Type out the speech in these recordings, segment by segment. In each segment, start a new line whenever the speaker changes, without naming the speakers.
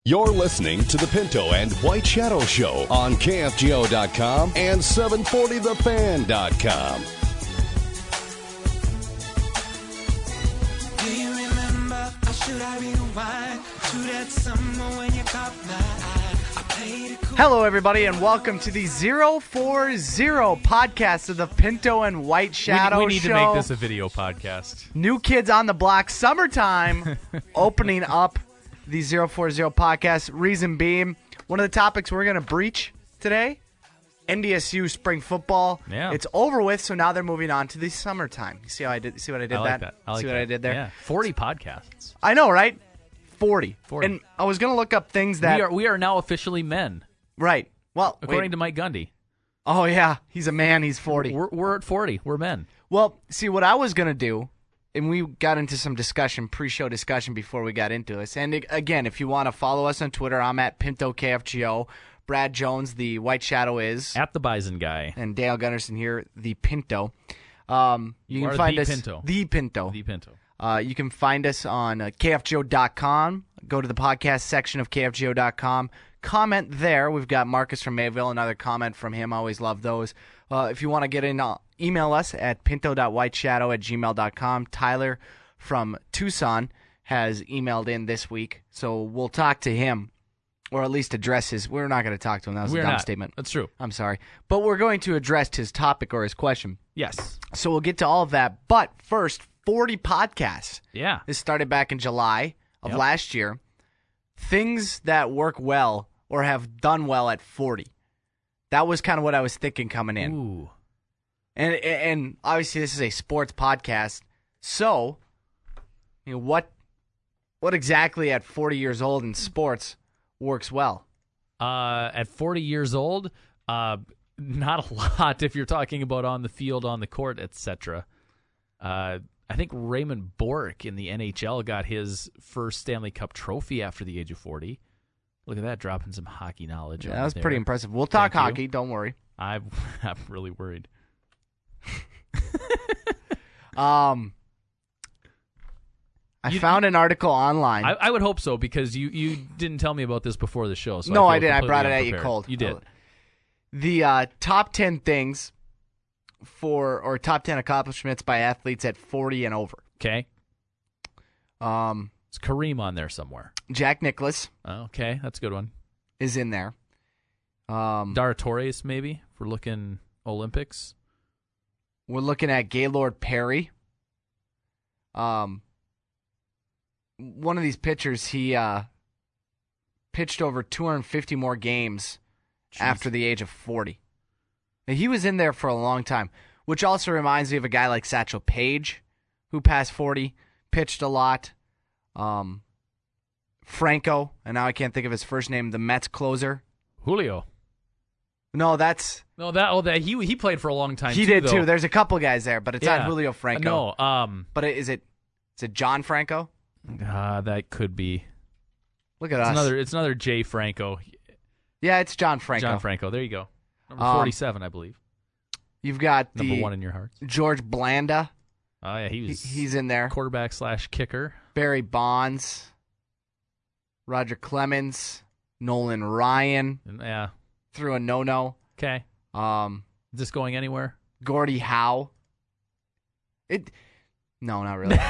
You're listening to the Pinto and White Shadow Show on KFGO.com and 740thefan.com.
Do you remember, or should I rewind to that summer when you caught my eye? I played it cool.
Hello, everybody, and welcome to the 040 podcast of the Pinto and White Shadow Show.
We need to make this a video podcast.
New Kids on the Block, summertime, opening up the 040 podcast. Reason being, one of the topics we're going to breach today, NDSU spring football.
Yeah.
It's over with, so now they're moving on to the summertime. You see how I did? See what I did?
I like that.
See what I did there?
Yeah. 40 podcasts.
I know, right? 40.
40.
And I was going to look up things that
We are now officially men,
right. Well,
according to Mike Gundy.
Oh yeah, he's a man. He's 40.
We're at 40. We're men.
Well, see, what I was going to do, and we got into some discussion, pre-show discussion before we got into this. And again, if you want to follow us on Twitter, I'm at PintoKFGO. Brad Jones, the White Shadow, is.
At the Bison guy.
And Dale Gunnarsson here, the Pinto. You can find us.
Pinto.
The Pinto.
The Pinto.
You can find us on KFGO.com. Go to the podcast section of KFGO.com. Comment there. We've got Marcus from Mayville, another comment from him. I always love those. If you want to get in, email us at pinto.whiteshadow@gmail.com. Tyler from Tucson has emailed in this week, so we'll talk to him, or at least address his. We're not going to talk to him. That was a dumb statement.
That's true.
I'm sorry. But we're going to address his topic or his question.
Yes.
So we'll get to all of that. But first, 40 podcasts.
Yeah.
This started back in July of last year. Things that work well or have done well at 40. That was kind of what I was thinking coming in.
Ooh.
And obviously this is a sports podcast. So, you know, what exactly at 40 years old in sports works well?
At 40 years old, not a lot if you're talking about on the field, on the court, etc. I think Raymond Bourque in the NHL got his first Stanley Cup trophy after the age of 40. Look at that, dropping some hockey knowledge.
Yeah, that was pretty impressive. We'll talk hockey, don't worry.
I'm really worried.
I found an article online.
I would hope so, because you didn't tell me about this before the show. So
no,
I
did.
feel
I brought it
completely
at you
unprepared.
cold.
You did.
The top 10 things or top 10 accomplishments by athletes at 40 and over.
Okay. Is Kareem on there somewhere?
Jack Nicklaus.
Okay, that's a good one.
Is in there.
Dara Torres, maybe, if we're looking Olympics.
We're looking at Gaylord Perry. One of these pitchers, he pitched over 250 more games after the age of 40. Now, he was in there for a long time, which also reminds me of a guy like Satchel Paige, who past 40, pitched a lot. Franco, and now I can't think of his first name, the Mets closer.
Julio.
No, that's...
No, he played for a long time,
He
too,
did,
though.
too. There's a couple guys there, but it's not Julio Franco.
No,
But is it John Franco?
that could be.
Look at us.
It's another Jay Franco.
Yeah, it's John Franco.
John Franco. There you go. Number 47, I believe.
You've got
Number one in your hearts.
George Blanda.
Oh, yeah,
He's in there.
Quarterback / kicker.
Barry Bonds. Roger Clemens. Nolan Ryan.
Yeah.
Threw a no-no.
Okay. Is this going anywhere?
Gordie Howe. No, not really.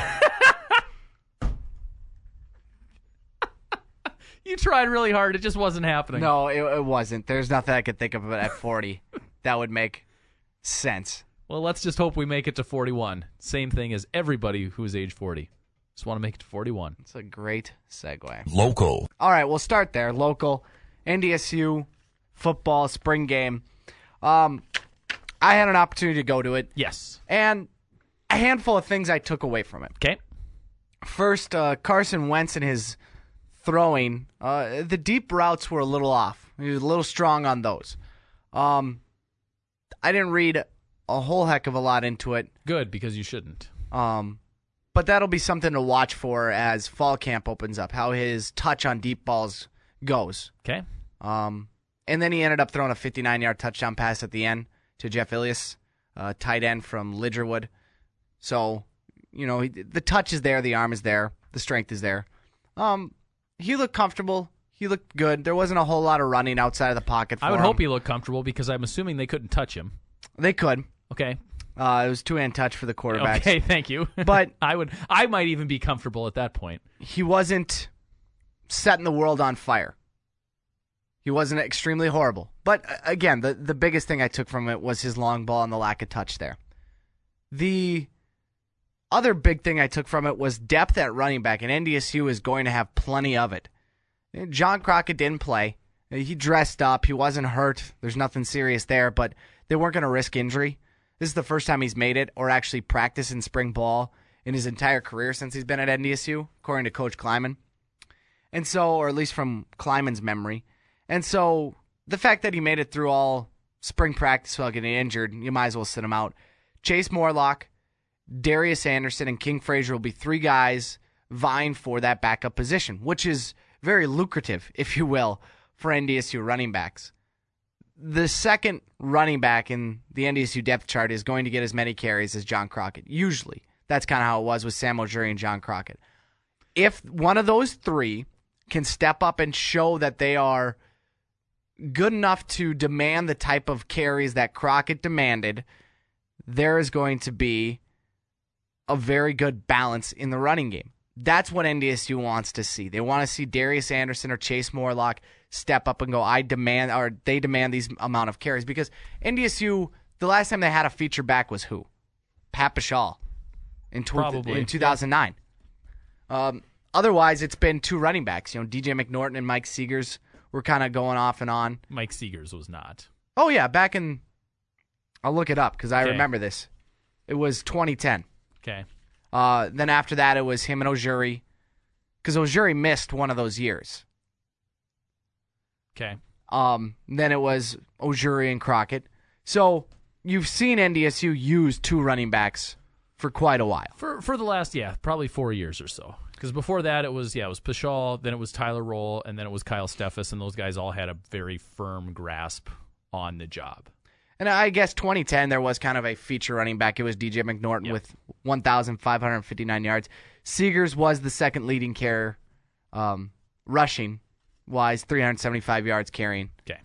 You tried really hard. It just wasn't happening.
No, it wasn't. There's nothing I could think of at 40 that would make sense.
Well, let's just hope we make it to 41. Same thing as everybody who's age 40. Just want to make it to 41.
It's a great segue.
Local.
All right, we'll start there. Local, NDSU, football, spring game. I had an opportunity to go to it.
Yes.
And a handful of things I took away from it.
Okay.
First, Carson Wentz and his throwing. The deep routes were a little off. He was a little strong on those. I didn't read a whole heck of a lot into it.
Good, because you shouldn't.
But that'll be something to watch for as fall camp opens up, how his touch on deep balls goes.
Okay.
And then he ended up throwing a 59-yard touchdown pass at the end to Jeff Ilias, tight end from Lidgerwood. So, you know, the touch is there, the arm is there, the strength is there. He looked comfortable. He looked good. There wasn't a whole lot of running outside of the pocket for him.
I would hope he looked comfortable because I'm assuming they couldn't touch him.
They could.
Okay.
It was two-hand touch for the quarterbacks.
Okay, thank you.
But
I might even be comfortable at that point.
He wasn't setting the world on fire. He wasn't extremely horrible. But again, the biggest thing I took from it was his long ball and the lack of touch there. The other big thing I took from it was depth at running back, and NDSU is going to have plenty of it. John Crockett didn't play. He dressed up. He wasn't hurt. There's nothing serious there, but they weren't going to risk injury. This is the first time he's made it or actually practiced in spring ball in his entire career since he's been at NDSU, according to Coach Kleiman. And so, or at least from Kleiman's memory. And so, the fact that he made it through all spring practice without getting injured, you might as well sit him out. Chase Morlock, Darius Anderson, and King Frazier will be three guys vying for that backup position, which is very lucrative, if you will, for NDSU running backs. The second running back in the NDSU depth chart is going to get as many carries as John Crockett. Usually. That's kind of how it was with Sam Ojuri and John Crockett. If one of those three can step up and show that they are good enough to demand the type of carries that Crockett demanded, there is going to be a very good balance in the running game. That's what NDSU wants to see. They want to see Darius Anderson or Chase Morlock step up and go, they demand these amount of carries. Because NDSU, the last time they had a feature back was who? Pat Bashal in 2009. Otherwise, it's been two running backs. DJ McNorton and Mike Seegers were kind of going off and on.
Mike Seegers was not.
Oh, yeah, back in, I'll look it up because I remember this. It was 2010.
Okay.
Then after that, it was him and Ojuri, because Ojuri missed one of those years.
Okay.
Then it was Ojuri and Crockett. So you've seen NDSU use two running backs for quite a while.
For the last, probably 4 years or so. Because before that, it was Pashal, then it was Tyler Roll, and then it was Kyle Steffes, and those guys all had a very firm grasp on the job.
And I guess 2010, there was kind of a feature running back. It was DJ McNorton with 1,559 yards. Seegers was the second leading carrier, rushing-wise, 375 yards carrying.
Okay.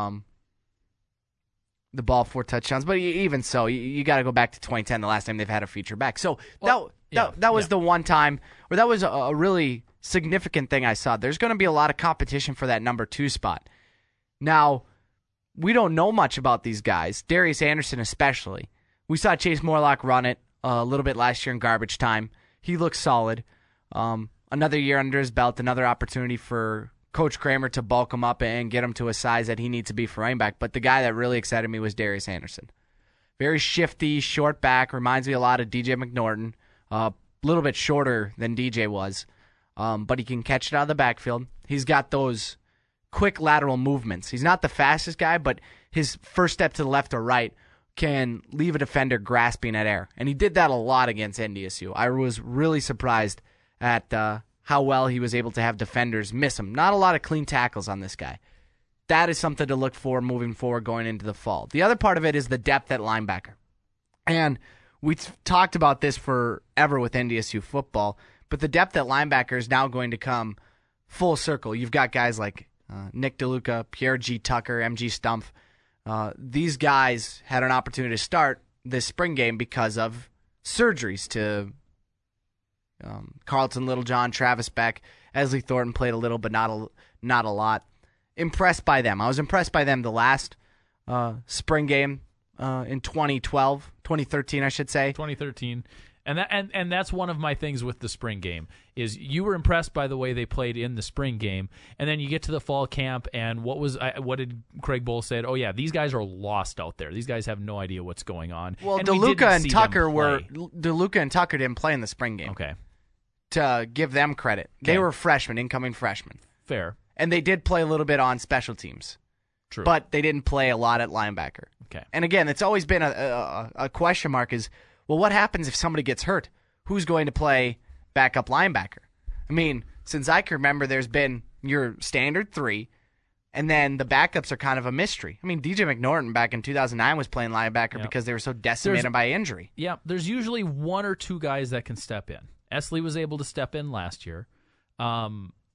The ball, 4 touchdowns. But even so, you got to go back to 2010, the last time they've had a feature back. So that was the one time, or that was a really significant thing I saw. There's going to be a lot of competition for that number 2 spot. Now, we don't know much about these guys, Darius Anderson especially. We saw Chase Morlock run it a little bit last year in garbage time. He looks solid. Another year under his belt, another opportunity for Coach Kramer to bulk him up and get him to a size that he needs to be for running back. But the guy that really excited me was Darius Anderson. Very shifty, short back, reminds me a lot of DJ McNorton. A little bit shorter than DJ was, but he can catch it out of the backfield. He's got those quick lateral movements. He's not the fastest guy, but his first step to the left or right can leave a defender grasping at air. And he did that a lot against NDSU. I was really surprised at how well he was able to have defenders miss him. Not a lot of clean tackles on this guy. That is something to look for moving forward going into the fall. The other part of it is the depth at linebacker. And we've talked about this forever with NDSU football, but the depth at linebacker is now going to come full circle. You've got guys like Nick DeLuca, Pierre G. Tucker, MG Stumpf. These guys had an opportunity to start this spring game because of surgeries to Carlton Littlejohn, Travis Beck. Esley Thornton played a little, but not a lot. Impressed by them. I was impressed by them the last spring game in 2013, I should say.
2013. And that's one of my things with the spring game is you were impressed by the way they played in the spring game, and then you get to the fall camp, and what did Craig Bohl said? Oh yeah, these guys are lost out there. These guys have no idea what's going on.
Well, DeLuca and Tucker didn't play in the spring game.
Okay,
to give them credit, they were freshmen, incoming freshmen.
Fair,
and they did play a little bit on special teams.
True,
but they didn't play a lot at linebacker.
Okay,
and again, it's always been a question mark is, well, what happens if somebody gets hurt? Who's going to play backup linebacker? I mean, since I can remember, there's been your standard 3, and then the backups are kind of a mystery. I mean, DJ McNorton back in 2009 was playing linebacker because they were so decimated by injury.
Yeah, there's usually 1 or 2 guys that can step in. Esley was able to step in last year.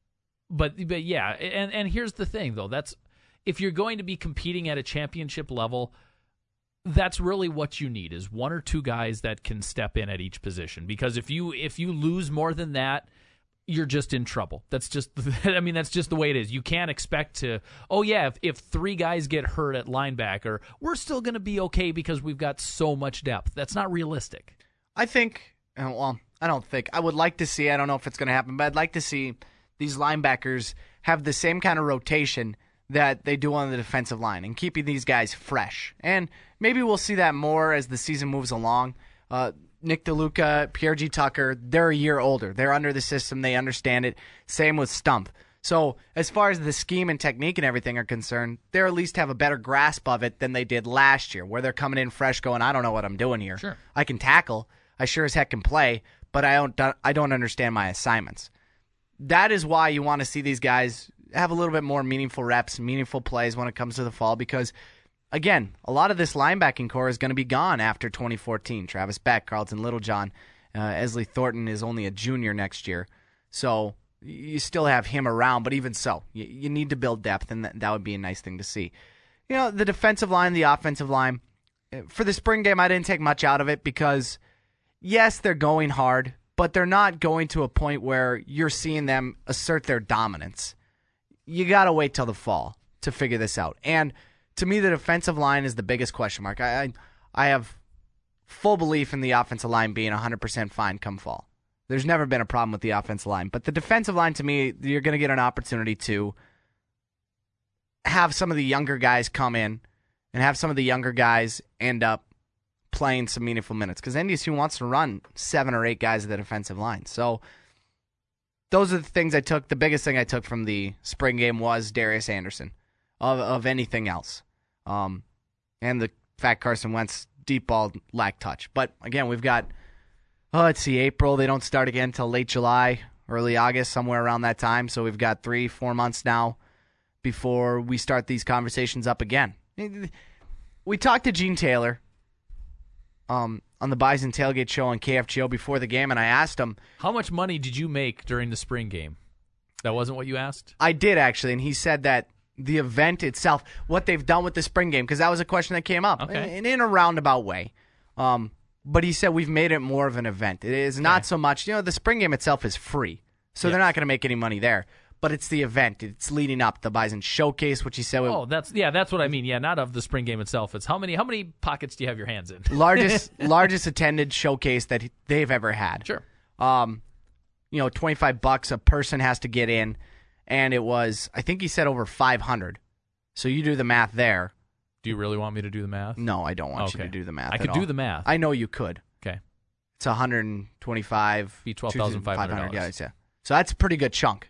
But yeah, and here's the thing though. That's if you're going to be competing at a championship level, that's really what you need is one or two guys that can step in at each position. Because if you lose more than that, you're just in trouble. That's just that's just the way it is. You can't expect to, if three guys get hurt at linebacker, we're still going to be okay because we've got so much depth. That's not realistic.
I think, I don't think. I would like to see, I don't know if it's going to happen, but I'd like to see these linebackers have the same kind of rotation that they do on the defensive line and keeping these guys fresh. And maybe we'll see that more as the season moves along. Nick DeLuca, Pierre G. Tucker, they're a year older. They're under the system. They understand it. Same with Stump. So as far as the scheme and technique and everything are concerned, they at least have a better grasp of it than they did last year, where they're coming in fresh going, I don't know what I'm doing here.
Sure.
I can tackle. I sure as heck can play, but I don't understand my assignments. That is why you want to see these guys have a little bit more meaningful reps, meaningful plays when it comes to the fall, because again, a lot of this linebacking core is going to be gone after 2014. Travis Beck, Carlton Littlejohn, Esley Thornton is only a junior next year. So you still have him around, but even so, you need to build depth, and that would be a nice thing to see. You know, the defensive line, the offensive line, for the spring game, I didn't take much out of it because, yes, they're going hard, but they're not going to a point where you're seeing them assert their dominance. You got to wait till the fall to figure this out. And to me, the defensive line is the biggest question mark. I have full belief in the offensive line being 100% fine come fall. There's never been a problem with the offensive line. But the defensive line, to me, you're going to get an opportunity to have some of the younger guys come in and have some of the younger guys end up playing some meaningful minutes. Because NDSU wants to run 7 or 8 guys at the defensive line. So those are the things I took. The biggest thing I took from the spring game was Darius Anderson of anything else. And the fact Carson Wentz deep ball lacked touch. But again, we've got, April. They don't start again until late July, early August, somewhere around that time. So we've got 3-4 months now before we start these conversations up again. We talked to Gene Taylor on the Bison Tailgate Show on KFGO before the game, and I asked him,
how much money did you make during the spring game? That wasn't what you asked?
I did, actually, and he said that the event itself, what they've done with the spring game, because that was a question that came up in a roundabout way. But he said we've made it more of an event. It is not so much, the spring game itself is free, so they're not going to make any money there. But it's the event. It's leading up the Bison Showcase, which he said.
That's what I mean. Yeah, not of the spring game itself. It's how many pockets do you have your hands in?
largest attended showcase that they've ever had.
Sure.
$25 a person has to get in, and it was, I think he said, over 500. So you do the math there.
Do you really want me to do the math?
No, I don't want you to do the math.
I could do the math.
I know you could.
Okay.
It's 125.
Be $12,500.
Yeah. So that's a pretty good chunk.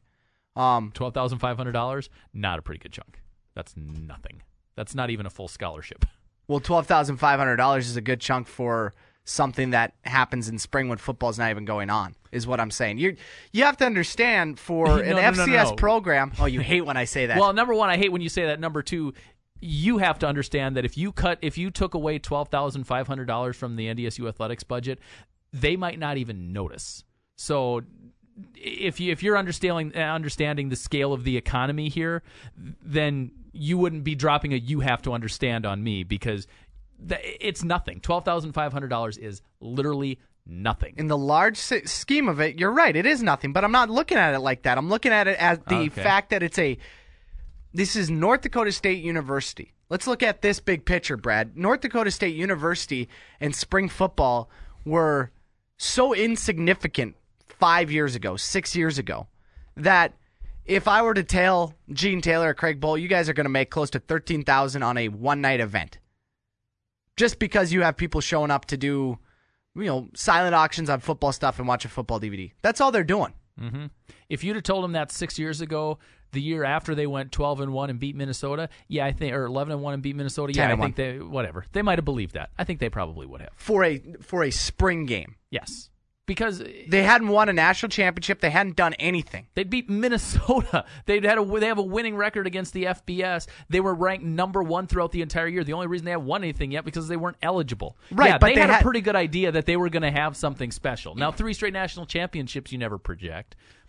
$12,500, not a pretty good chunk. That's nothing. That's not even a full scholarship.
Well, $12,500 is a good chunk for something that happens in spring when football's not even going on, is what I'm saying. You have to understand for an FCS program. Oh, you hate when I say that.
Well, number one, I hate when you say that. Number two, you have to understand that if you took away $12,500 from the NDSU athletics budget, they might not even notice. So if you're understanding the scale of the economy here, then you wouldn't be dropping a "you have to understand" on me, because it's nothing. $12,500 is literally nothing.
In the large scheme of it, you're right. It is nothing, but I'm not looking at it like that. I'm looking at it as the fact that this is North Dakota State University. Let's look at this big picture, Brad. North Dakota State University and spring football were so insignificant 5 years ago, 6 years ago, that if I were to tell Gene Taylor or Craig Bohl, you guys are going to make close to $13,000 on a one-night event, just because you have people showing up to do, silent auctions on football stuff and watch a football DVD. That's all they're doing.
Mm-hmm. If you'd have told them that 6 years ago, the year after they went 12-1 and beat Minnesota, I think, or 11-1 and beat Minnesota, I think they might have believed that. I think they probably would have.
For a spring game.
Yes. Because
they hadn't won a national championship, they hadn't done anything.
They'd beat Minnesota. They have a winning record against the FBS. They were ranked number 1 throughout the entire year. The only reason they haven't won anything yet because they weren't eligible.
Right,
but they had a pretty good idea that they were going to have something special. Now, 3 straight national championships you never project,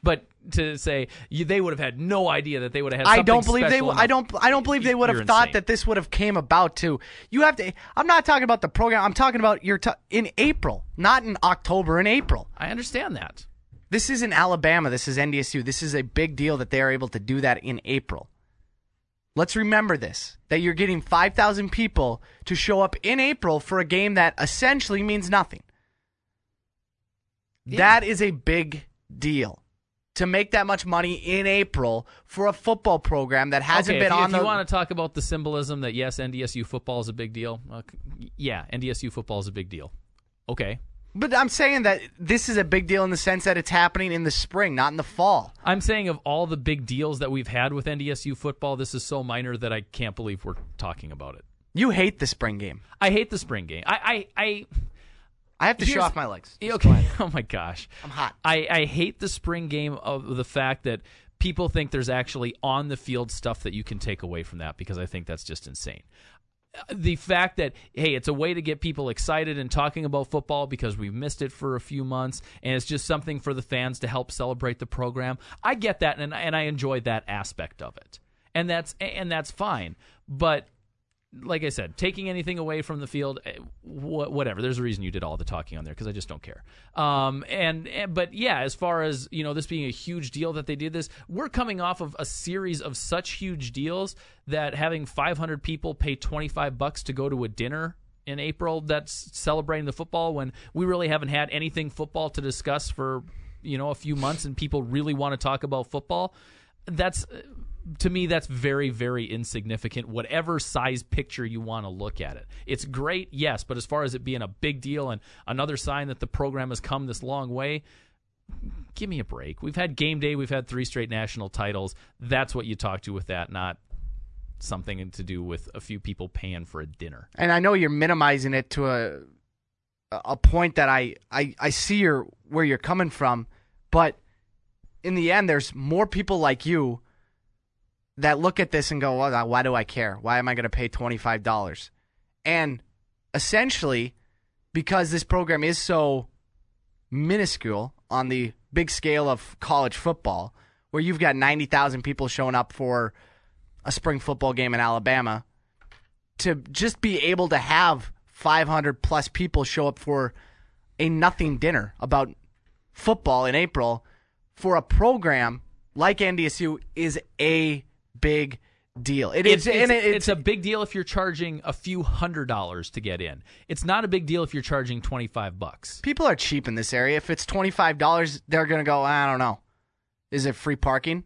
But to say they would have had no idea that they would have had
I
something
don't believe they.
special
I don't believe they would have
You're
thought
insane.
that this would have came about. To you have to. I'm not talking about the program. I'm talking about in April, not in October. In April.
I understand that.
This is in Alabama. This is NDSU. This is a big deal that they are able to do that in April. Let's remember this, that you're getting 5,000 people to show up in April for a game that essentially means nothing.
Yeah.
That is a big deal. To make that much money in April for a football program that hasn't been on
if you want to talk about the symbolism that, yes, NDSU football is a big deal, yeah, NDSU football is a big deal. Okay.
But I'm saying that this is a big deal in the sense that it's happening in the spring, not in the fall.
I'm saying of all the big deals that we've had with NDSU football, this is so minor that I can't believe we're talking about it.
You hate the spring game.
I hate the spring game. I
have to show
Here's-
off my legs.
Okay. Oh my gosh.
I'm hot.
I hate the spring game of the fact that people think there's actually on the field stuff that you can take away from that, because I think that's just insane. The fact that, hey, it's a way to get people excited and talking about football because we've missed it for a few months, and it's just something for the fans to help celebrate the program. I get that, and I enjoy that aspect of it, and that's fine. But like I said, taking anything away from the field, whatever. There's a reason you did all the talking on there, because I just don't care. But yeah, as far as this being a huge deal that they did this, we're coming off of a series of such huge deals that having 500 people pay $25 to go to a dinner in April that's celebrating the football, when we really haven't had anything football to discuss for a few months, and people really want to talk about football. To me, that's very, very insignificant, whatever size picture you want to look at it. It's great, yes, but as far as it being a big deal and another sign that the program has come this long way, give me a break. We've had game day. We've had 3 straight national titles. That's what you talk to with that, not something to do with a few people paying for a dinner.
And I know you're minimizing it to a point that I see where you're coming from, but in the end, there's more people like you that look at this and go, well, why do I care? Why am I going to pay $25? And essentially, because this program is so minuscule on the big scale of college football, where you've got 90,000 people showing up for a spring football game in Alabama, to just be able to have 500 plus people show up for a nothing dinner about football in April for a program like NDSU is a big deal.
It's a big deal if you're charging a few $100s to get in. It's not a big deal if you're charging $25.
People are cheap in this area. If it's $25, they're going to go, I don't know. Is it free parking?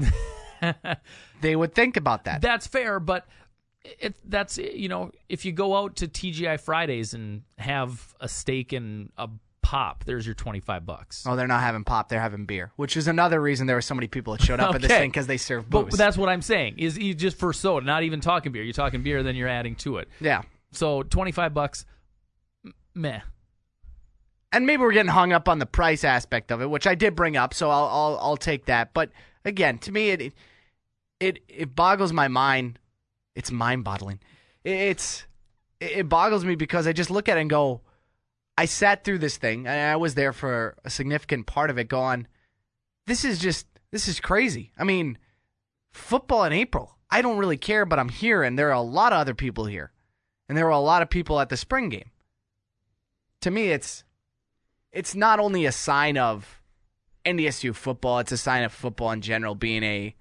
They would think about that.
That's fair, but that's if you go out to TGI Fridays and have a steak and a pop, there's your $25.
Oh, they're not having pop. They're having beer, which is another reason there were so many people that showed up at this thing, because they serve booze.
But that's what I'm saying, is you just for soda, not even talking beer. You're talking beer, then you're adding to it.
Yeah.
So $25, meh.
And maybe we're getting hung up on the price aspect of it, which I did bring up, so I'll take that. But again, to me, it boggles my mind. It's mind-boggling. It boggles me because I just look at it and go, I sat through this thing, and I was there for a significant part of it, going, this is crazy. I mean, football in April, I don't really care, but I'm here, and there are a lot of other people here. And there were a lot of people at the spring game. To me, it's not only a sign of NDSU football, it's a sign of football in general being a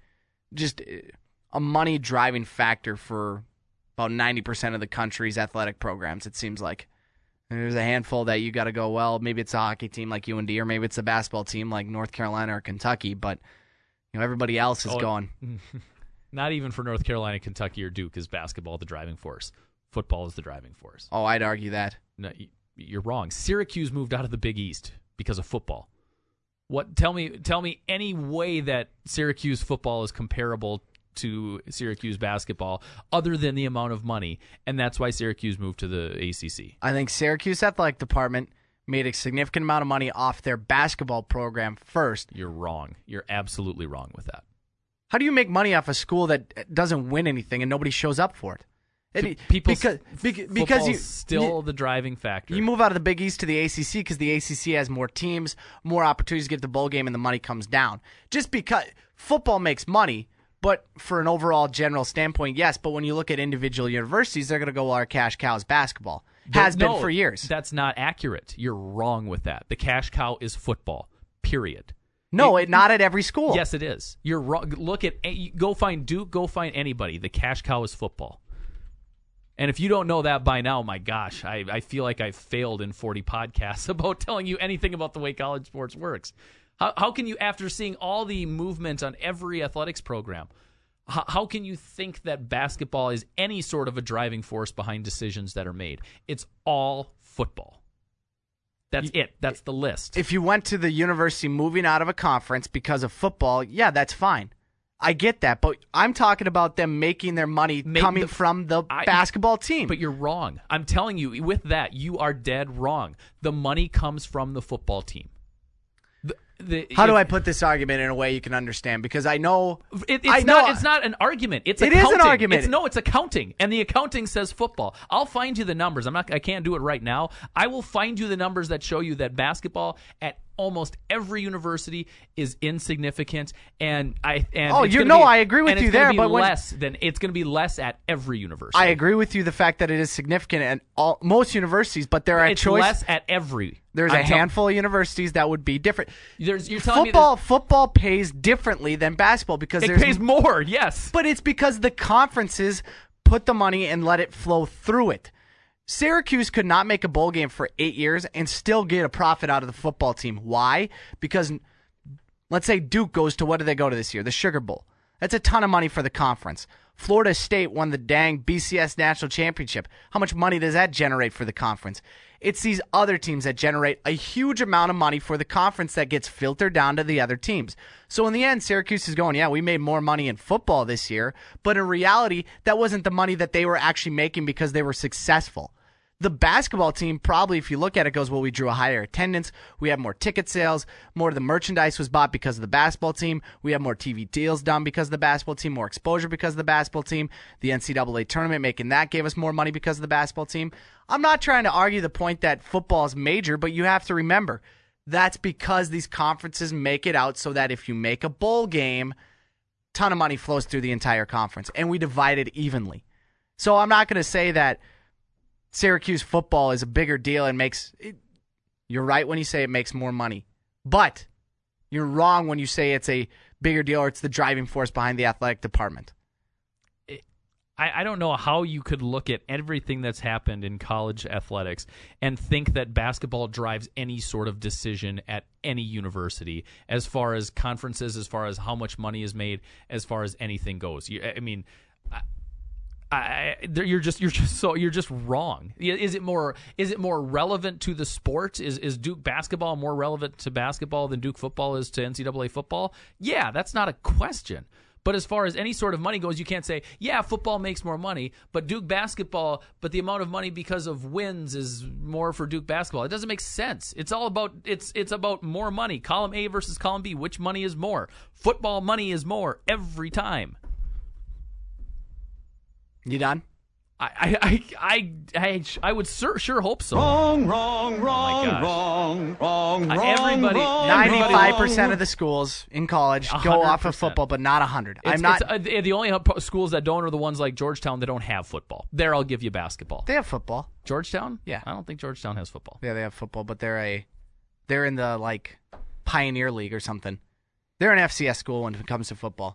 money-driving factor for about 90% of the country's athletic programs, it seems like. There's a handful that you got to go, well, maybe it's a hockey team like UND, or maybe it's a basketball team like North Carolina or Kentucky, but everybody else is going.
Not even for North Carolina, Kentucky, or Duke is basketball the driving force. Football is the driving force.
Oh, I'd argue that.
No, you're wrong. Syracuse moved out of the Big East because of football. What? Tell me any way that Syracuse football is comparable to Syracuse basketball other than the amount of money, and that's why Syracuse moved to the ACC.
I think Syracuse Athletic Department made a significant amount of money off their basketball program first.
You're wrong. You're absolutely wrong with that.
How do you make money off a school that doesn't win anything and nobody shows up for it?
People
because you
still the driving factor.
You move out of the Big East to the ACC because the ACC has more teams, more opportunities to get the bowl game, and the money comes down. Just because football makes money, but for an overall general standpoint, yes. But when you look at individual universities, they're going to go, well, our cash cow is basketball. Has been for years.
That's not accurate. You're wrong with that. The cash cow is football, period.
No, not at every school.
Yes, it is. You're wrong. Go find Duke, go find anybody. The cash cow is football. And if you don't know that by now, my gosh, I feel like I've failed in 40 podcasts about telling you anything about the way college sports works. How can you, after seeing all the movement on every athletics program, how can you think that basketball is any sort of a driving force behind decisions that are made? It's all football. That's it. That's the list.
If you went to the university moving out of a conference because of football, yeah, that's fine. I get that, but I'm talking about them making their money coming from the basketball team.
But you're wrong. I'm telling you, with that, you are dead wrong. The money comes from the football team.
How do I put this argument in a way you can understand? Because I know
it's not an argument. It is
an argument.
It's accounting, and the accounting says football. I'll find you the numbers. I can't do it right now. I will find you the numbers that show you that basketball at almost every university is insignificant, I agree with you there, but it's going to be less at every university.
I agree with you the fact that it is significant at most universities, but there are
less at every.
There's a handful of universities that would be different.
Football
pays differently than basketball because
it pays more. Yes,
but it's because the conferences put the money and let it flow through it. Syracuse could not make a bowl game for 8 years and still get a profit out of the football team. Why? Because let's say Duke goes to, what do they go to this year? The Sugar Bowl. That's a ton of money for the conference. Florida State won the dang BCS National Championship. How much money does that generate for the conference? It's these other teams that generate a huge amount of money for the conference that gets filtered down to the other teams. So in the end, Syracuse is going, yeah, we made more money in football this year, but in reality, that wasn't the money that they were actually making because they were successful. The basketball team probably, if you look at it, goes, well, we drew a higher attendance. We have more ticket sales. More of the merchandise was bought because of the basketball team. We have more TV deals done because of the basketball team, more exposure because of the basketball team. The NCAA tournament, making that gave us more money because of the basketball team. I'm not trying to argue the point that football is major, but you have to remember that's because these conferences make it out so that if you make a bowl game, a ton of money flows through the entire conference, and we divide it evenly. So I'm not going to say that Syracuse football is a bigger deal and you're right when you say it makes more money. But you're wrong when you say it's a bigger deal or it's the driving force behind the athletic department.
I don't know how you could look at everything that's happened in college athletics and think that basketball drives any sort of decision at any university as far as conferences, as far as how much money is made, as far as anything goes. You're just wrong. Is it more relevant to the sport? Is Duke basketball more relevant to basketball than Duke football is to NCAA football? Yeah, that's not a question. But as far as any sort of money goes, you can't say, yeah, football makes more money, but Duke basketball, but the amount of money because of wins is more for Duke basketball. It doesn't make sense. It's all about it's about more money. Column A versus column B. Which money is more? Football money is more every time.
You done?
I would sure hope so.
Wrong.
Everybody,
95% of the schools in college go off of football, but not 100.
The only schools that don't are the ones like Georgetown that don't have football. There, I'll give you basketball.
They have football.
Georgetown?
Yeah.
I don't think Georgetown has football.
Yeah, they have football, but they're in the Pioneer League or something. They're an FCS school when it comes to football.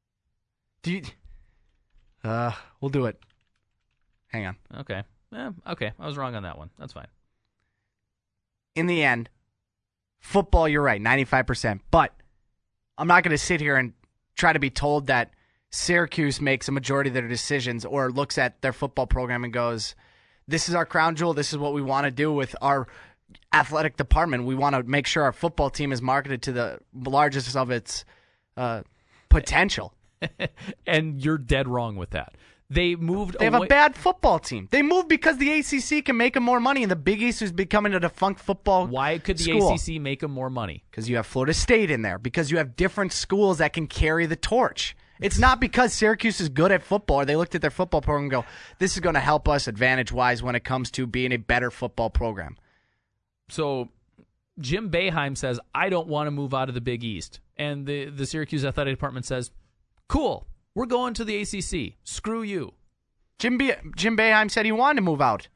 We'll do it. Hang on.
Okay. Okay. I was wrong on that one. That's fine.
In the end, football, you're right, 95%. But I'm not going to sit here and try to be told that Syracuse makes a majority of their decisions or looks at their football program and goes, this is our crown jewel. This is what we want to do with our athletic department. We want to make sure our football team is marketed to the largest of its potential.
And you're dead wrong with that. They have
a bad football team. They moved because the ACC can make them more money, and the Big East is becoming a defunct football
Why could the
school.
ACC make them more money?
Because you have Florida State in there. Because you have different schools that can carry the torch. It's not because Syracuse is good at football or they looked at their football program and go, this is going to help us advantage-wise when it comes to being a better football program.
So Jim Boeheim says, I don't want to move out of the Big East. And the Syracuse Athletic Department says, cool, we're going to the ACC. Screw you.
Jim Boeheim said he wanted to move out.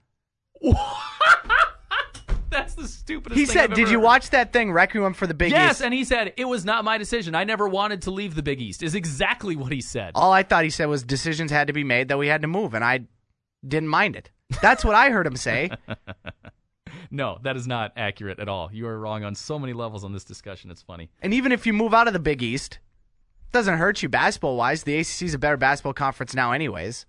That's the stupidest
He
thing
said,
I've
did
ever
you
heard.
watch that thing, Requiem for the Big East?
Yes, and he said, it was not my decision. I never wanted to leave the Big East, is exactly what he said.
All I thought he said was decisions had to be made that we had to move, and I didn't mind it. That's what I heard him say.
No, that is not accurate at all. You are wrong on so many levels on this discussion. It's funny.
And even if you move out of the Big East, it doesn't hurt you basketball-wise. The ACC is a better basketball conference now anyways.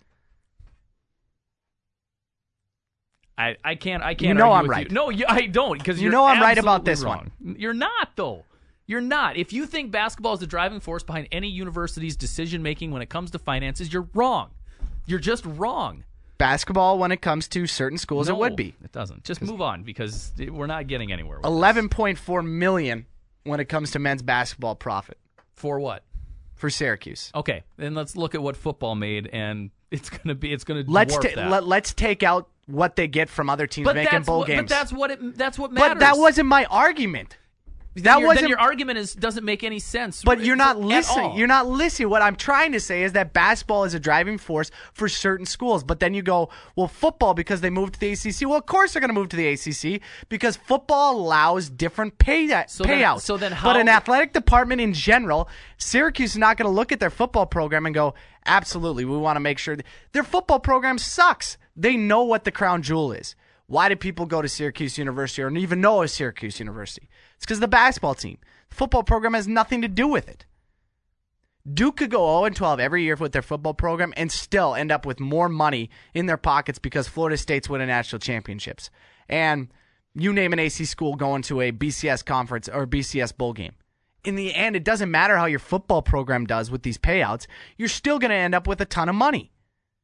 I can't.
You know
argue
I'm
with
right.
You. No, I don't, because
You
you're
know I'm right about
absolutely
this
wrong. You're not, though. You're not. If you think basketball is the driving force behind any university's decision making when it comes to finances, you're wrong. You're just wrong.
Basketball, when it comes to certain schools,
No,
it would be.
It doesn't. Just move on, because we're not getting anywhere with this.
$11.4 million when it comes to men's basketball profit
For what?
for Syracuse.
Okay, then let's look at what football made, and it's going to dwarf
Let's take out what they get from other teams
but
making
that's
bowl
what,
games.
But that's what
But
matters.
that wasn't my argument. That wasn't.
Then your argument doesn't make any sense.
But you're not
at
listening.
all.
You're not listening. What I'm trying to say is that basketball is a driving force for certain schools. But then you go, well, football, because they moved to the ACC. Well, of course they're going to move to the ACC because football allows different payouts.
So then how?
But an athletic department in general, Syracuse is not going to look at their football program and go, absolutely, we want to make sure. Their football program sucks. They know what the crown jewel is. Why do people go to Syracuse University or even know a Syracuse University? It's because of the basketball team. The football program has nothing to do with it. Duke could go 0-12 every year with their football program and still end up with more money in their pockets because Florida State's winning national championships. And you name an AC school going to a BCS conference or BCS bowl game. In the end, it doesn't matter how your football program does with these payouts. You're still going to end up with a ton of money.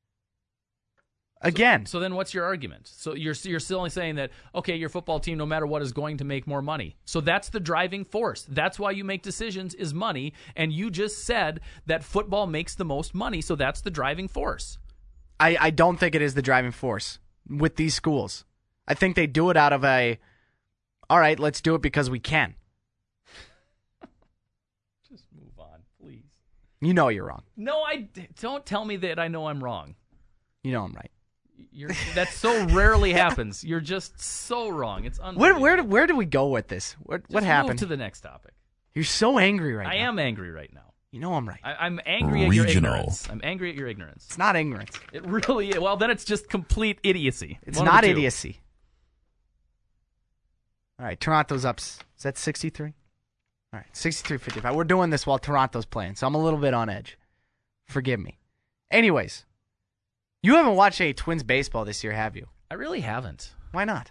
Again.
So then what's your argument? So you're still only saying that, okay, your football team, no matter what, is going to make more money. So that's the driving force. That's why you make decisions is money. And you just said that football makes the most money. So that's the driving force.
I don't think it is the driving force with these schools. I think they do it out of all right, let's do it because we can.
Just move on, please.
You know you're wrong.
No, don't tell me that I know I'm wrong.
You know I'm right.
That so rarely happens. You're just so wrong. It's unbelievable.
Where do we go with this? What happened?
Move to the next topic.
You're so angry right now.
I am angry right now.
You know I'm right.
I'm angry at your ignorance. I'm angry at your ignorance.
It's not ignorance.
It really is. Well, then it's just complete idiocy.
It's not idiocy. All right, Toronto's up. Is that 63? All right, 63-55. We're doing this while Toronto's playing, so I'm a little bit on edge. Forgive me. Anyways, you haven't watched any Twins baseball this year, have you?
I really haven't.
Why not?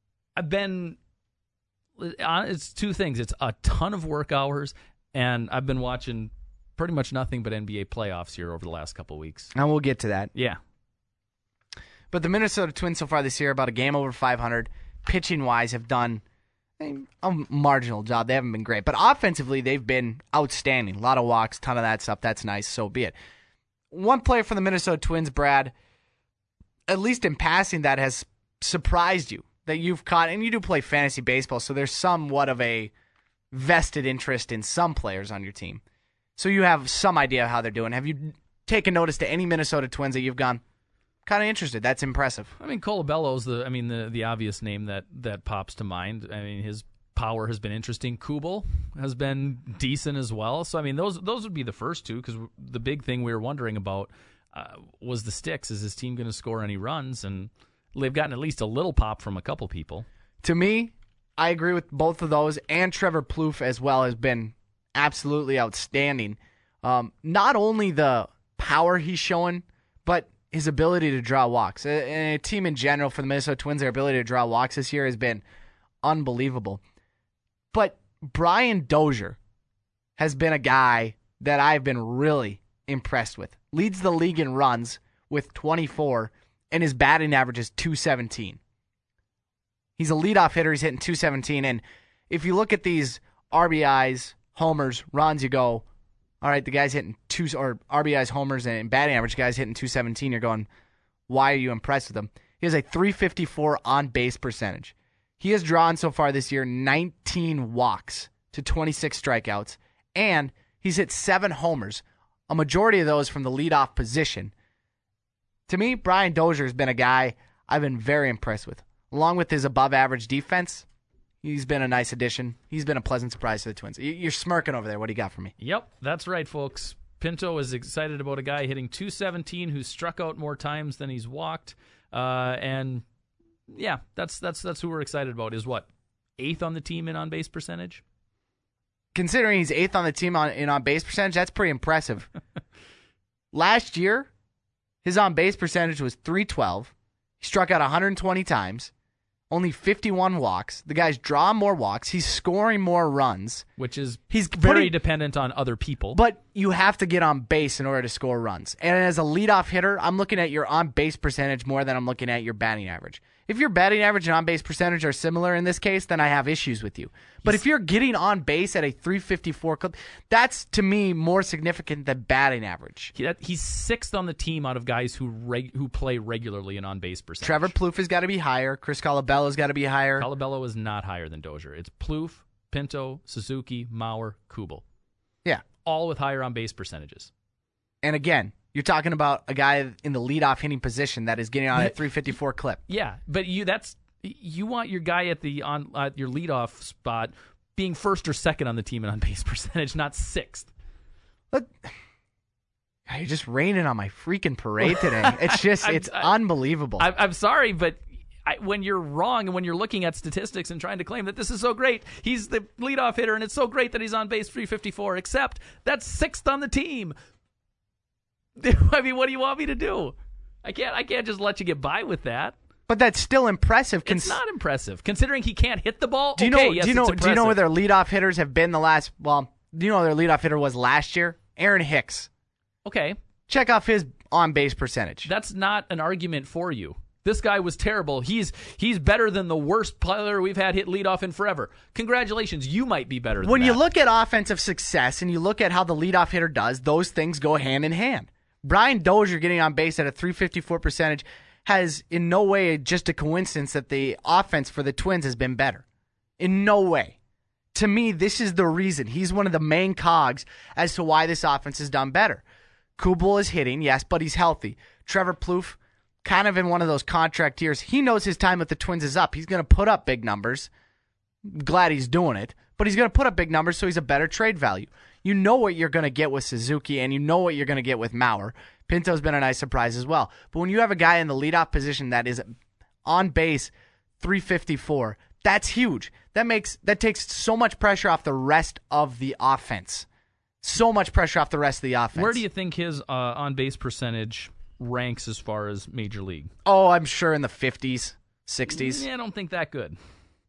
It's two things. It's a ton of work hours, and I've been watching pretty much nothing but NBA playoffs here over the last couple of weeks.
And we'll get to that.
Yeah.
But the Minnesota Twins so far this year, about a game over 500, pitching-wise, have done a marginal job. They haven't been great. But offensively, they've been outstanding. A lot of walks, ton of that stuff. That's nice. So be it. One player for the Minnesota Twins, Brad, at least in passing, that has surprised you, that you've caught, and you do play fantasy baseball, so there's somewhat of a vested interest in some players on your team. So you have some idea of how they're doing. Have you taken notice to any Minnesota Twins that you've gone kind of interested? That's impressive.
I mean, Colabello's the obvious name that pops to mind. I mean, his power has been interesting. Kubel has been decent as well. So I mean, those would be the first two, because the big thing we were wondering about was the sticks. Is his team going to score any runs? And they've gotten at least a little pop from a couple people.
To me, I agree with both of those, and Trevor Plouffe as well has been absolutely outstanding. Not only the power he's showing, but his ability to draw walks. And a team in general for the Minnesota Twins, their ability to draw walks this year has been unbelievable. But Brian Dozier has been a guy that I've been really impressed with. Leads the league in runs with 24, and his batting average is .217. He's a leadoff hitter. He's hitting .217. And if you look at these RBIs, homers, runs, you go, All right, the guy's hitting or RBIs, homers, and batting average. Guy's hitting 217. You're going, why are you impressed with him? He has a 354 on-base percentage. He has drawn so far this year 19 walks to 26 strikeouts, and he's hit 7 homers, a majority of those from the leadoff position. To me, Brian Dozier has been a guy I've been very impressed with. Along with his above-average defense, he's been a nice addition. He's been a pleasant surprise to the Twins. You're smirking over there. What do you got for me?
Yep, that's right, folks. Pinto is excited about a guy hitting 217 who's struck out more times than he's walked. And yeah, that's who we're excited about. Is what? 8th on the team in on-base percentage?
Considering he's 8th on the team in on-base percentage, that's pretty impressive. Last year, his on-base percentage was .312. He struck out 120 times, only 51 walks. The guy's drawing more walks. He's scoring more runs.
Which is very dependent on other people.
But you have to get on base in order to score runs. And as a leadoff hitter, I'm looking at your on-base percentage more than I'm looking at your batting average. If your batting average and on-base percentage are similar in this case, then I have issues with you. But if you're getting on base at a 354 clip, that's, to me, more significant than batting average.
He's 6th on the team out of guys who play regularly in on-base percentage.
Trevor Plouffe has got to be higher. Chris Colabella's got to be higher.
Colabello is not higher than Dozier. It's Plouffe, Pinto, Suzuki, Mauer, Kubel.
Yeah.
All with higher on-base percentages.
And again, you're talking about a guy in the leadoff hitting position that is getting on a 354 clip.
Yeah, but you want your guy at your leadoff spot being 1st or 2nd on the team in on-base percentage, not 6th.
But you're just raining on my freaking parade today. It's just, it's unbelievable.
I'm sorry, but when you're wrong and when you're looking at statistics and trying to claim that this is so great, he's the leadoff hitter and it's so great that he's on base 354, except that's 6th on the team. I mean, what do you want me to do? I can't just let you get by with that.
But that's still impressive.
It's not impressive considering he can't hit the ball.
Do you know where their leadoff hitters have been the last? Well, do you know who their leadoff hitter was last year? Aaron Hicks.
Okay,
check off his on base percentage.
That's not an argument for you. This guy was terrible. He's better than the worst player we've had hit leadoff in forever. Congratulations, you might be better than
when
that.
you look at offensive success and you look at how the leadoff hitter does, those things go hand in hand. Brian Dozier getting on base at a 354 percentage has in no way just a coincidence that the offense for the Twins has been better. In no way. To me, this is the reason. He's one of the main cogs as to why this offense has done better. Kubel is hitting, yes, but he's healthy. Trevor Plouffe, kind of in one of those contract years. He knows his time with the Twins is up. He's going to put up big numbers. Glad he's doing it. But he's going to put up big numbers, so he's a better trade value. You know what you're going to get with Suzuki, and you know what you're going to get with Mauer. Pinto's been a nice surprise as well. But when you have a guy in the leadoff position that is on base 354, that's huge. That takes so much pressure off the rest of the offense. So much pressure off the rest of the offense.
Where do you think his on-base percentage ranks as far as Major League?
Oh, I'm sure in the 50s, 60s.
Yeah, I don't think that good.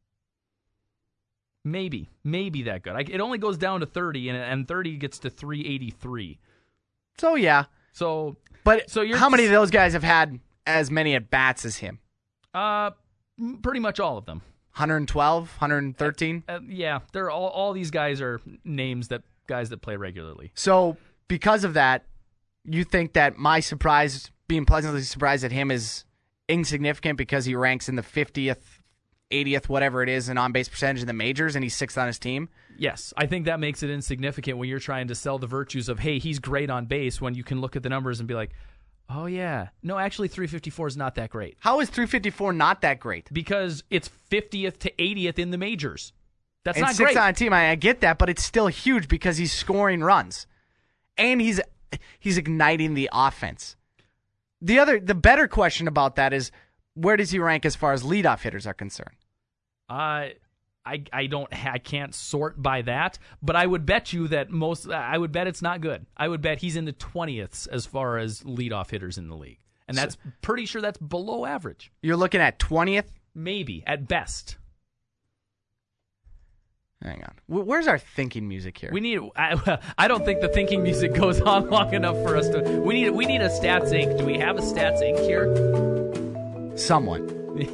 Maybe that good. It only goes down to 30, and 30 gets to 383.
So yeah.
So
you're how many of those guys have had as many at bats as him?
Pretty much all of them.
112, 113.
Yeah, they're all these guys are names that guys that play regularly.
So because of that, you think that my surprise, being pleasantly surprised at him, is insignificant because he ranks in the 50th. 80th, whatever it is, in on-base percentage in the majors, and he's 6th on his team?
Yes, I think that makes it insignificant when you're trying to sell the virtues of, hey, he's great on base, when you can look at the numbers and be like, oh, yeah. No, actually, 354 is not that great.
How is 354 not that great?
Because it's 50th to 80th in the majors. That's
and
not great.
6th on a team, I get that, but it's still huge because he's scoring runs. And he's igniting the offense. The better question about that is, where does he rank as far as leadoff hitters are concerned?
I can't sort by that, but I would bet you that I would bet it's not good. I would bet he's in the 20th as far as leadoff hitters in the league. And that's pretty sure that's below average.
You're looking at 20th?
Maybe, at best.
Hang on. Where's our thinking music here?
We need. I don't think the thinking music goes on long enough for us to. We need a Stats Inc. Do we have a Stats Inc. here?
Somewhat.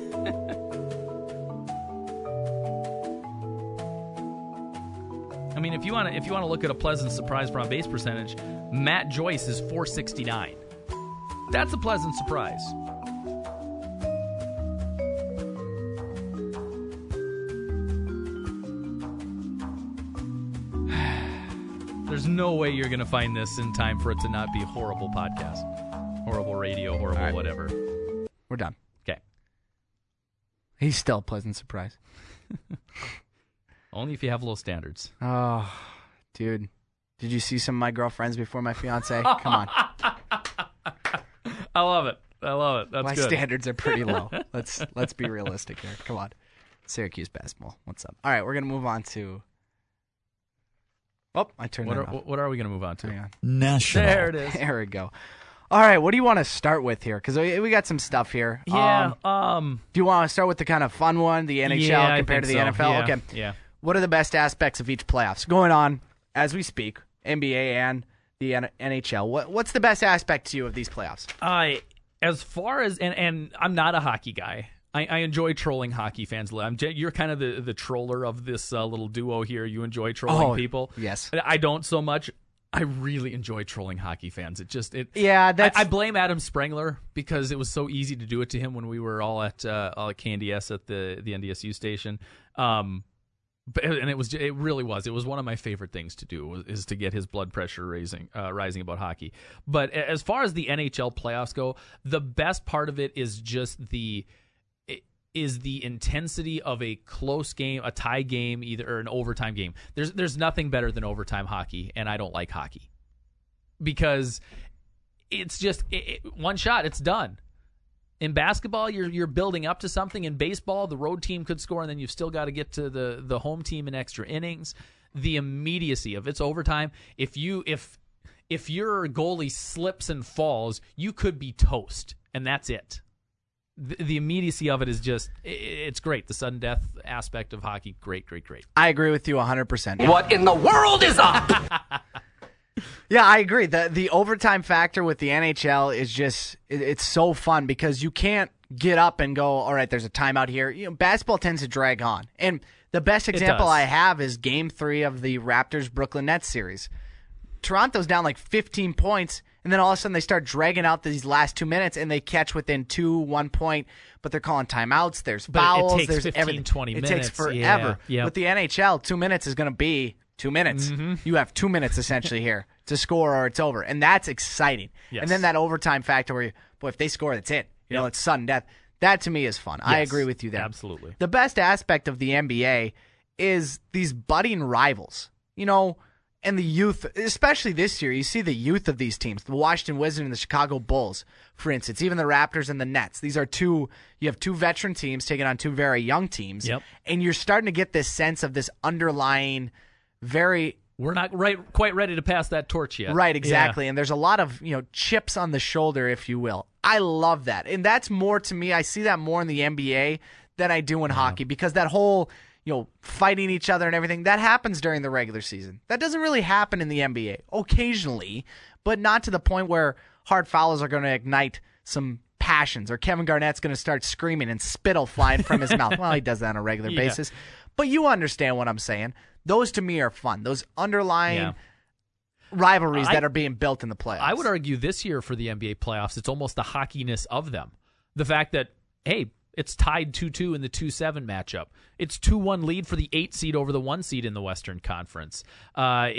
I mean, if you want to look at a pleasant surprise for on base percentage, Matt Joyce is .469. That's a pleasant surprise. There's no way you're going to find this in time for it to not be a horrible podcast. Horrible radio, horrible
All right.
whatever.
We're done.
Okay.
He's still a pleasant surprise.
Only if you have low standards.
Oh, dude. Did you see some of my girlfriends before my fiance? Come on.
I love it. That's
my
good.
standards are pretty low. Let's be realistic here. Come on. Syracuse basketball. What's up? All right, we're going to move on to... Oh, I turned that off.
What are we going to move on to?
Hang on.
National.
There it is.
There we go. All right, what do you want to start with here? Because we got some stuff here.
Yeah.
Do you want to start with the kind of fun one, the NHL
yeah,
compared to the
I think so.
NFL?
Yeah.
Okay.
Yeah.
What are the best aspects of each playoffs going on as we speak, NBA and the NHL? What's the best aspect to you of these playoffs?
As far as and I'm not a hockey guy. I enjoy trolling hockey fans. You're kind of the troller of this little duo here. You enjoy trolling people.
Yes.
I don't so much. I really enjoy trolling hockey fans.
Yeah, that's...
I blame Adam Sprengler because it was so easy to do it to him when we were all at Candy S at the NDSU station. And it really was. It was one of my favorite things to do is to get his blood pressure rising about hockey. But as far as the NHL playoffs go, the best part of it is just the intensity of a close game, a tie game, or an overtime game. There's nothing better than overtime hockey, and I don't like hockey because it's just one shot, it's done. In basketball, you're building up to something. In baseball, the road team could score, and then you've still got to get to the home team in extra innings. The immediacy of it's overtime. If your goalie slips and falls, you could be toast, and that's it. The immediacy of it is just, it's great. The sudden death aspect of hockey, great.
I agree with you 100%.
What in the world is up?
Yeah, I agree. The overtime factor with the NHL is just, it's so fun because you can't get up and go, all right, there's a timeout here. Basketball tends to drag on. And the best example I have is Game 3 of the Raptors-Brooklyn Nets series. Toronto's down like 15 points, and then all of a sudden they start dragging out these last 2 minutes, and they catch within 1 point, but they're calling timeouts, there's fouls,
it takes
there's
15,
everything.
20
it
minutes.
takes forever.
Yeah.
With the NHL, 2 minutes is going to be 2 minutes.
Mm-hmm.
You have 2 minutes essentially here to score or it's over, and that's exciting.
Yes.
And then that overtime factor where, if they score, that's it. You know, it's sudden death. That to me is fun. I
Yes,
agree with you there.
absolutely.
The best aspect of the NBA is these budding rivals. And the youth, especially this year, you see the youth of these teams, the Washington Wizards and the Chicago Bulls, for instance, even the Raptors and the Nets. These are you have two veteran teams taking on two very young teams.
Yep.
And you're starting to get this sense of this underlying
We're not quite ready to pass that torch yet.
Right, exactly. Yeah. And there's a lot of, chips on the shoulder, if you will. I love that. And that's more to me, I see that more in the NBA than I do in hockey because that whole fighting each other and everything, that happens during the regular season. That doesn't really happen in the NBA. Occasionally, but not to the point where hard fouls are going to ignite some passions or Kevin Garnett's going to start screaming and spittle flying from his mouth. Well, he does that on a regular basis. But you understand what I'm saying. Those to me are fun. Those underlying rivalries that are being built in the playoffs.
I would argue this year for the NBA playoffs, it's almost the hockeyness of them. The fact that, hey, it's tied 2-2 in the 2-7 matchup. It's 2-1 lead for the 8 seed over the 1 seed in the Western Conference. The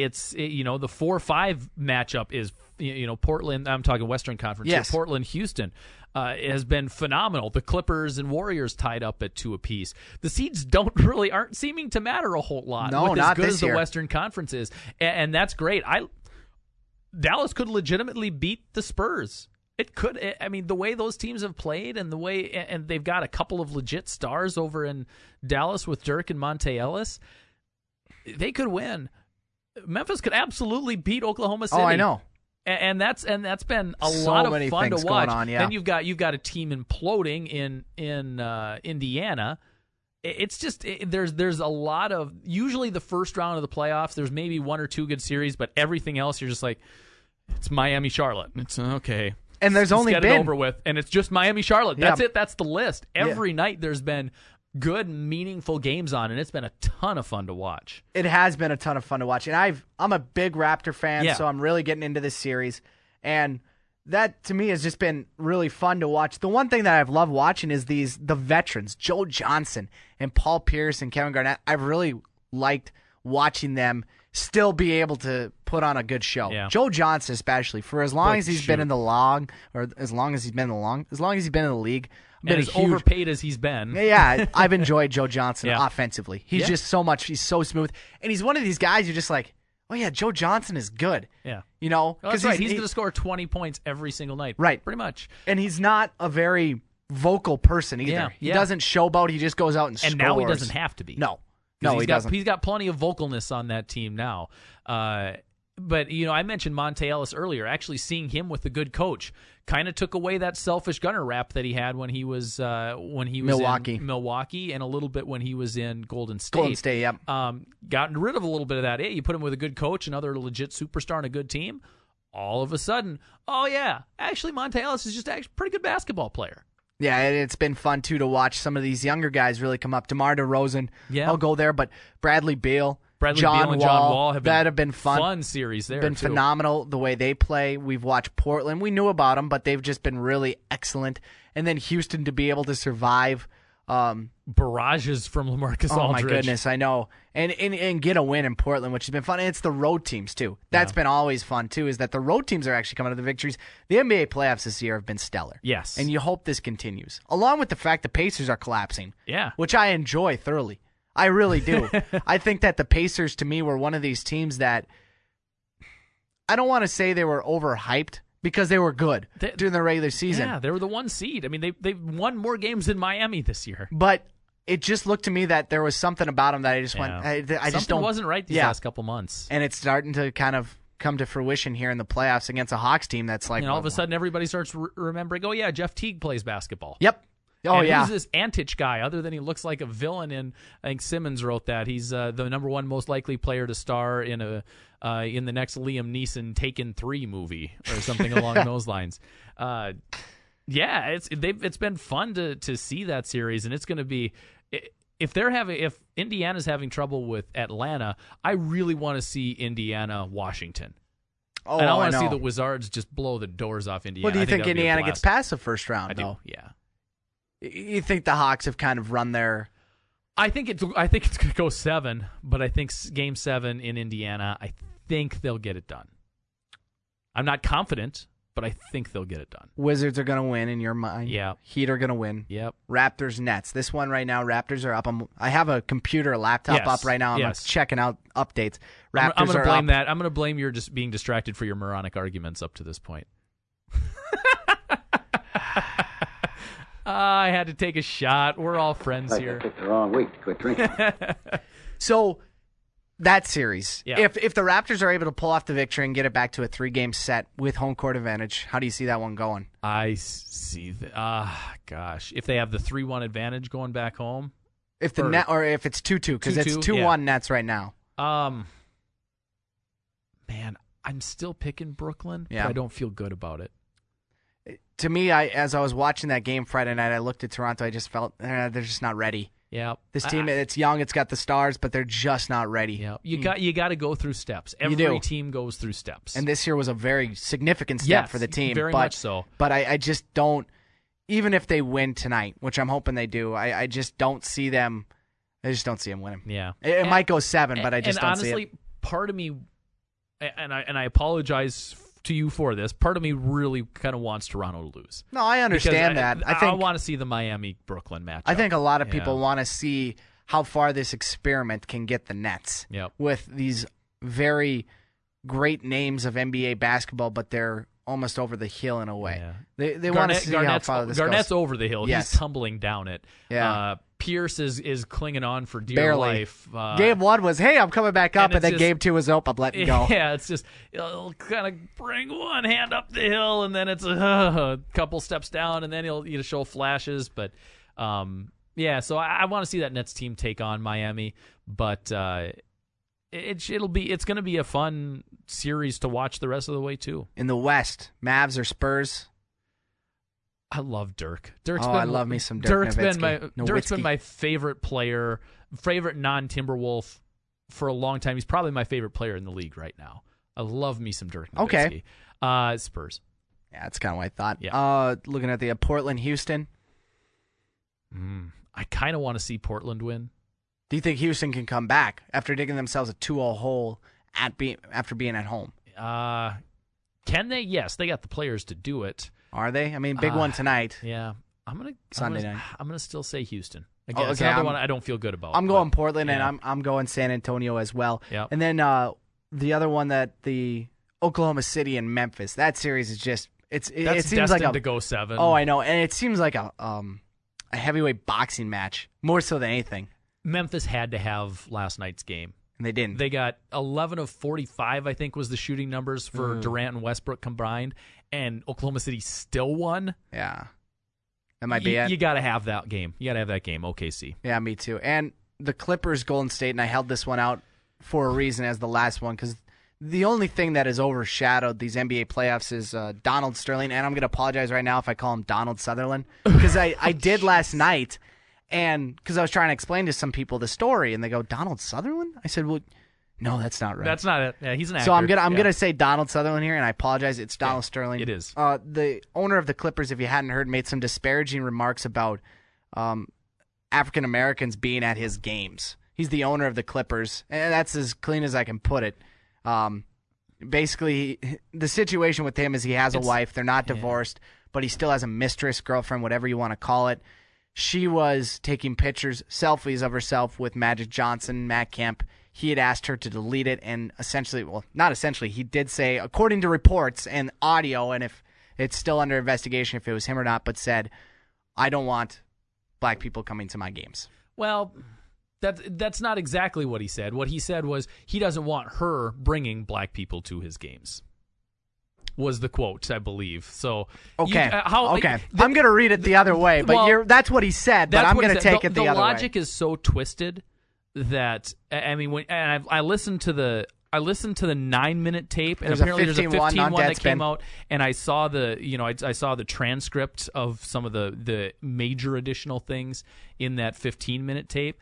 4-5 matchup is Portland. I'm talking Western Conference.
Yes.
Portland, Houston has been phenomenal. The Clippers and Warriors tied up at 2 apiece. The seeds aren't seeming to matter a whole lot.
No,
with
not
as good
this
as the
year.
Western Conference is, and that's great. Dallas could legitimately beat the Spurs. It could. I mean, the way those teams have played and they've got a couple of legit stars over in Dallas with Dirk and Monte Ellis, they could win. Memphis could absolutely beat Oklahoma City.
Oh, I know.
And that's been a
So
lot of
many
fun to
things
watch.
going on, yeah.
Then you've got a team imploding in Indiana. It's just there's a lot of, usually the first round of the playoffs, there's maybe 1 or 2 good series, but everything else you're just like, it's Miami Charlotte. It's okay.
And there's only
get
been
it over with, and it's just Miami Charlotte. That's it. That's the list. Every night there's been good, meaningful games on, and it's been a ton of fun to watch.
It has been a ton of fun to watch, and I'm a big Raptor fan,
Yeah.
so I'm really getting into this series, and that to me has just been really fun to watch. The one thing that I've loved watching is the veterans, Joe Johnson and Paul Pierce and Kevin Garnett. I've really liked watching them still be able to put on a good show.
Yeah.
Joe Johnson especially, for as long
But
as he's
shoot.
been in the long, or as long as he's been in the league,
And
been
as
a huge
overpaid as he's been.
Yeah, I've enjoyed Joe Johnson
Yeah.
offensively. He's
Yeah.
just he's so smooth. And he's one of these guys you're just like, oh yeah, Joe Johnson is good.
Yeah.
You know?
Well, that's right. He's
he-
going to score 20 points every single night.
Right.
Pretty much.
And he's not a very vocal person either.
Yeah,
He
yeah.
doesn't showboat. He just goes out and scores.
And now he doesn't have to be.
No.
'Cause
No, he doesn't.
He's got plenty of vocalness on that team now. But, I mentioned Monte Ellis earlier. Actually seeing him with a good coach kind of took away that selfish gunner rap that he had when he was
Milwaukee.
in Milwaukee, and a little bit when he was in Golden State.
Golden State, yep.
Gotten rid of a little bit of that. Hey, you put him with a good coach, another legit superstar and a good team. All of a sudden, oh yeah, actually Monte Ellis is just actually a pretty good basketball player.
Yeah, it's been fun, too, to watch some of these younger guys really come up. DeMar DeRozan,
Yeah.
I'll go there, but Bradley Beal,
Bradley
John
Beal and John
Wall,
Wall have
been fun.
Fun series there.
Been
too.
phenomenal the way they play. We've watched Portland. We knew about them, but they've just been really excellent. And then Houston to be able to survive.
Barrages from LaMarcus
Oh
Aldridge.
my goodness, I know. And get a win in Portland, which has been fun. And it's the road teams too. That's been always fun too. Is that the road teams are actually coming to the victories. The NBA playoffs this year have been stellar.
Yes.
And you hope this continues, along with the fact the Pacers are collapsing.
Yeah.
Which I enjoy thoroughly. I really do. I think that the Pacers, to me, were one of these teams that I don't want to say they were overhyped because they were good during the regular season.
Yeah, they were the 1 seed. I mean, they won more games than Miami this year.
But it just looked to me that there was something about them that I just
Yeah.
went, I just
Something
don't.
wasn't right these last couple months.
And it's starting to kind of come to fruition here in the playoffs against a Hawks team that's like.
And all of a sudden, everybody starts remembering, oh, yeah, Jeff Teague plays basketball.
Yep. Oh,
and
yeah.
who's this Antich guy? Other than he looks like a villain in, I think Simmons wrote that. He's the number one most likely player to star in the next Liam Neeson Taken 3 movie or something along those lines. Yeah, it's been fun to see that series, and it's going to be if Indiana's having trouble with Atlanta, I really want to see Indiana Washington.
Oh,
and I want to
know.
see the Wizards just blow the doors off Indiana.
Well, do you
I
think
that'd be a
Indiana gets
blast.
past the first round,
I do.
though?
Yeah.
You think the Hawks have kind of run their.
I think it's going to go 7, but I think Game 7 in Indiana, I think they'll get it done. I'm not confident, but I think they'll get it done.
Wizards are going to win in your mind.
Yeah.
Heat are going to win.
Yep.
Raptors, Nets. This one right now, Raptors are up. I have a laptop
Yes,
up right now. I'm
yes.
checking out updates. Raptors
I'm going
are
to blame
up.
that. I'm going to blame your just being distracted for your moronic arguments up to this point. I had to take a shot. We're all friends
Like I
here.
picked the wrong week to quit drinking.
So that series,
Yeah.
if the Raptors are able to pull off the victory and get it back to a 3-game set with home court advantage, how do you see that one going?
I see. Gosh. If they have the 3-1 advantage going back home.
If the net or if it's 2-2, because it's
2-2,
2-1 Nets right now.
Man, I'm still picking Brooklyn,
Yeah.
but I don't feel good about it.
To me, as I was watching that game Friday night, I looked at Toronto. I just felt they're just not ready.
Yeah.
This team, it's young, it's got the stars, but they're just not ready.
Yeah. You got to go through steps.
You
Every
do.
team goes through steps.
And this year was a very significant step
Yes,
for the team.
very
but,
much so.
But I just don't, even if they win tonight, which I'm hoping they do, I just don't see them. I just don't see them winning.
Yeah.
It might go 7, but I just don't
honestly,
see it.
part of me, and I apologize to you for this, part of me really kind of wants Toronto to lose.
No, I understand
Because
that. I
want to see the Miami-Brooklyn matchup.
I think a lot of people
Yeah.
want to see how far this experiment can get the Nets
Yep.
with these very great names of NBA basketball, but they're almost over the hill in a way.
Yeah.
They want to see how far this
Garnett's
goes.
over the hill.
Yes.
He's tumbling down it.
Yeah.
Pierce is clinging on for dear
Barely.
life.
Game 1 was, hey, I'm coming back up,
and
and
it's
then
just-
game 2 was, I'm letting go.
Yeah, it's just he'll kind of bring one hand up the hill, and then it's a couple steps down, and then he'll show flashes. But yeah, so I want to see that Nets team take on Miami, but it's going to be a fun series to watch the rest of the way too.
In the West, Mavs or Spurs?
I love Dirk.
I love me some Dirk Nowitzki.
Dirk's been my favorite player, favorite non-Timberwolf for a long time. He's probably my favorite player in the league right now. I love me some Dirk Nowitzki.
Okay.
Spurs.
Yeah, that's kind of what I thought.
Yeah.
Looking at the Portland, Houston.
I kind of want to see Portland win.
Do you think Houston can come back after digging themselves a 2-0 hole after being at home?
Can they? Yes, they got the players to do it.
Are they? I mean, big one tonight.
Yeah,
Sunday night.
I'm gonna still say Houston. Again,
okay,
it's another one I don't feel good about.
I'm going Portland,
yeah.
and I'm going San Antonio as well.
Yep.
And then the other one, that the Oklahoma City and Memphis. That series is just it seems like
to go 7.
Oh, I know, and it seems like a heavyweight boxing match more so than anything.
Memphis had to have last night's game.
And they didn't.
They got 11 of 45, I think, was the shooting numbers for Durant and Westbrook combined, and Oklahoma City still won.
Yeah. That might be it.
You got to have that game. You got to have that game, OKC.
Yeah, me too. And the Clippers, Golden State, and I held this one out for a reason as the last one, because the only thing that has overshadowed these NBA playoffs is Donald Sterling, and I'm going to apologize right now if I call him Donald Sutherland, because I did last night. And because I was trying to explain to some people the story, and they go, Donald Sutherland? I said, well, no, that's not right.
That's not it. Yeah, he's an actor.
So I'm gonna say Donald Sutherland here, and I apologize. It's Donald Sterling.
It is.
The owner of the Clippers, if you hadn't heard, made some disparaging remarks about African Americans being at his games. He's the owner of the Clippers, and that's as clean as I can put it. Basically, the situation with him is he has a wife. They're not divorced, but he still has a mistress, girlfriend, whatever you want to call it. She was taking pictures, selfies of herself with Magic Johnson, Matt Kemp. He had asked her to delete it, and essentially, well, not essentially, he did say, according to reports and audio, and if it's still under investigation if it was him or not, but said, I don't want black people coming to my games.
Well, that's not exactly what he said. What he said was he doesn't want her bringing black people to his games. Was the quote, I believe. So
okay, I'm going to read it the other way, but that's what he said. But I'm going to take it the other way.
The logic is so twisted that I mean, I listened to the 9-minute tape, and apparently there's a 15 one that came out, and I saw I saw the transcript of some of the major additional things in that 15-minute tape.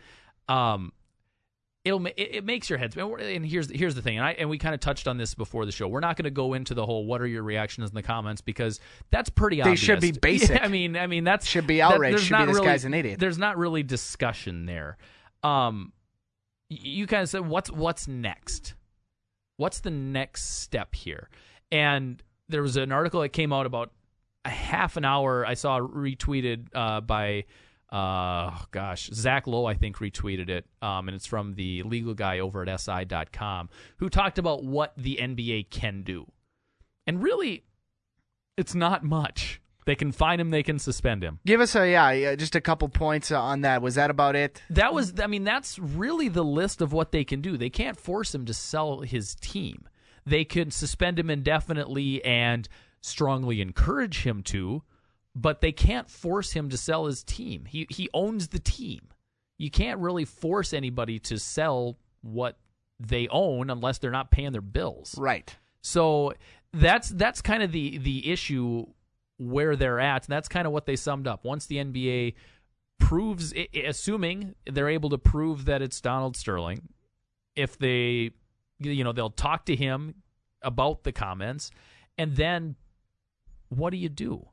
It makes your head spin. And here's the thing, and we kind of touched on this before the show. We're not going to go into the whole what are your reactions in the comments, because that's pretty obvious.
They should be basic.
Yeah, I mean that's
should be outrage. Should be this guy's an idiot.
There's not really discussion there. You kind of said what's next? What's the next step here? And there was an article that came out about a half an hour. I saw retweeted by. Zach Lowe, I think, retweeted it, and it's from the legal guy over at SI.com, who talked about what the NBA can do. And really, it's not much. They can fine him, they can suspend him.
Give us just a couple points on that. Was that about it?
That's really the list of what they can do. They can't force him to sell his team. They could suspend him indefinitely and strongly encourage him to, but they can't force him to sell his team. He owns the team. You can't really force anybody to sell what they own unless they're not paying their bills.
Right.
So that's kind of the issue where they're at. And that's kind of what they summed up. Once the NBA proves, assuming they're able to prove that it's Donald Sterling, if they, they'll talk to him about the comments, and then what do you do?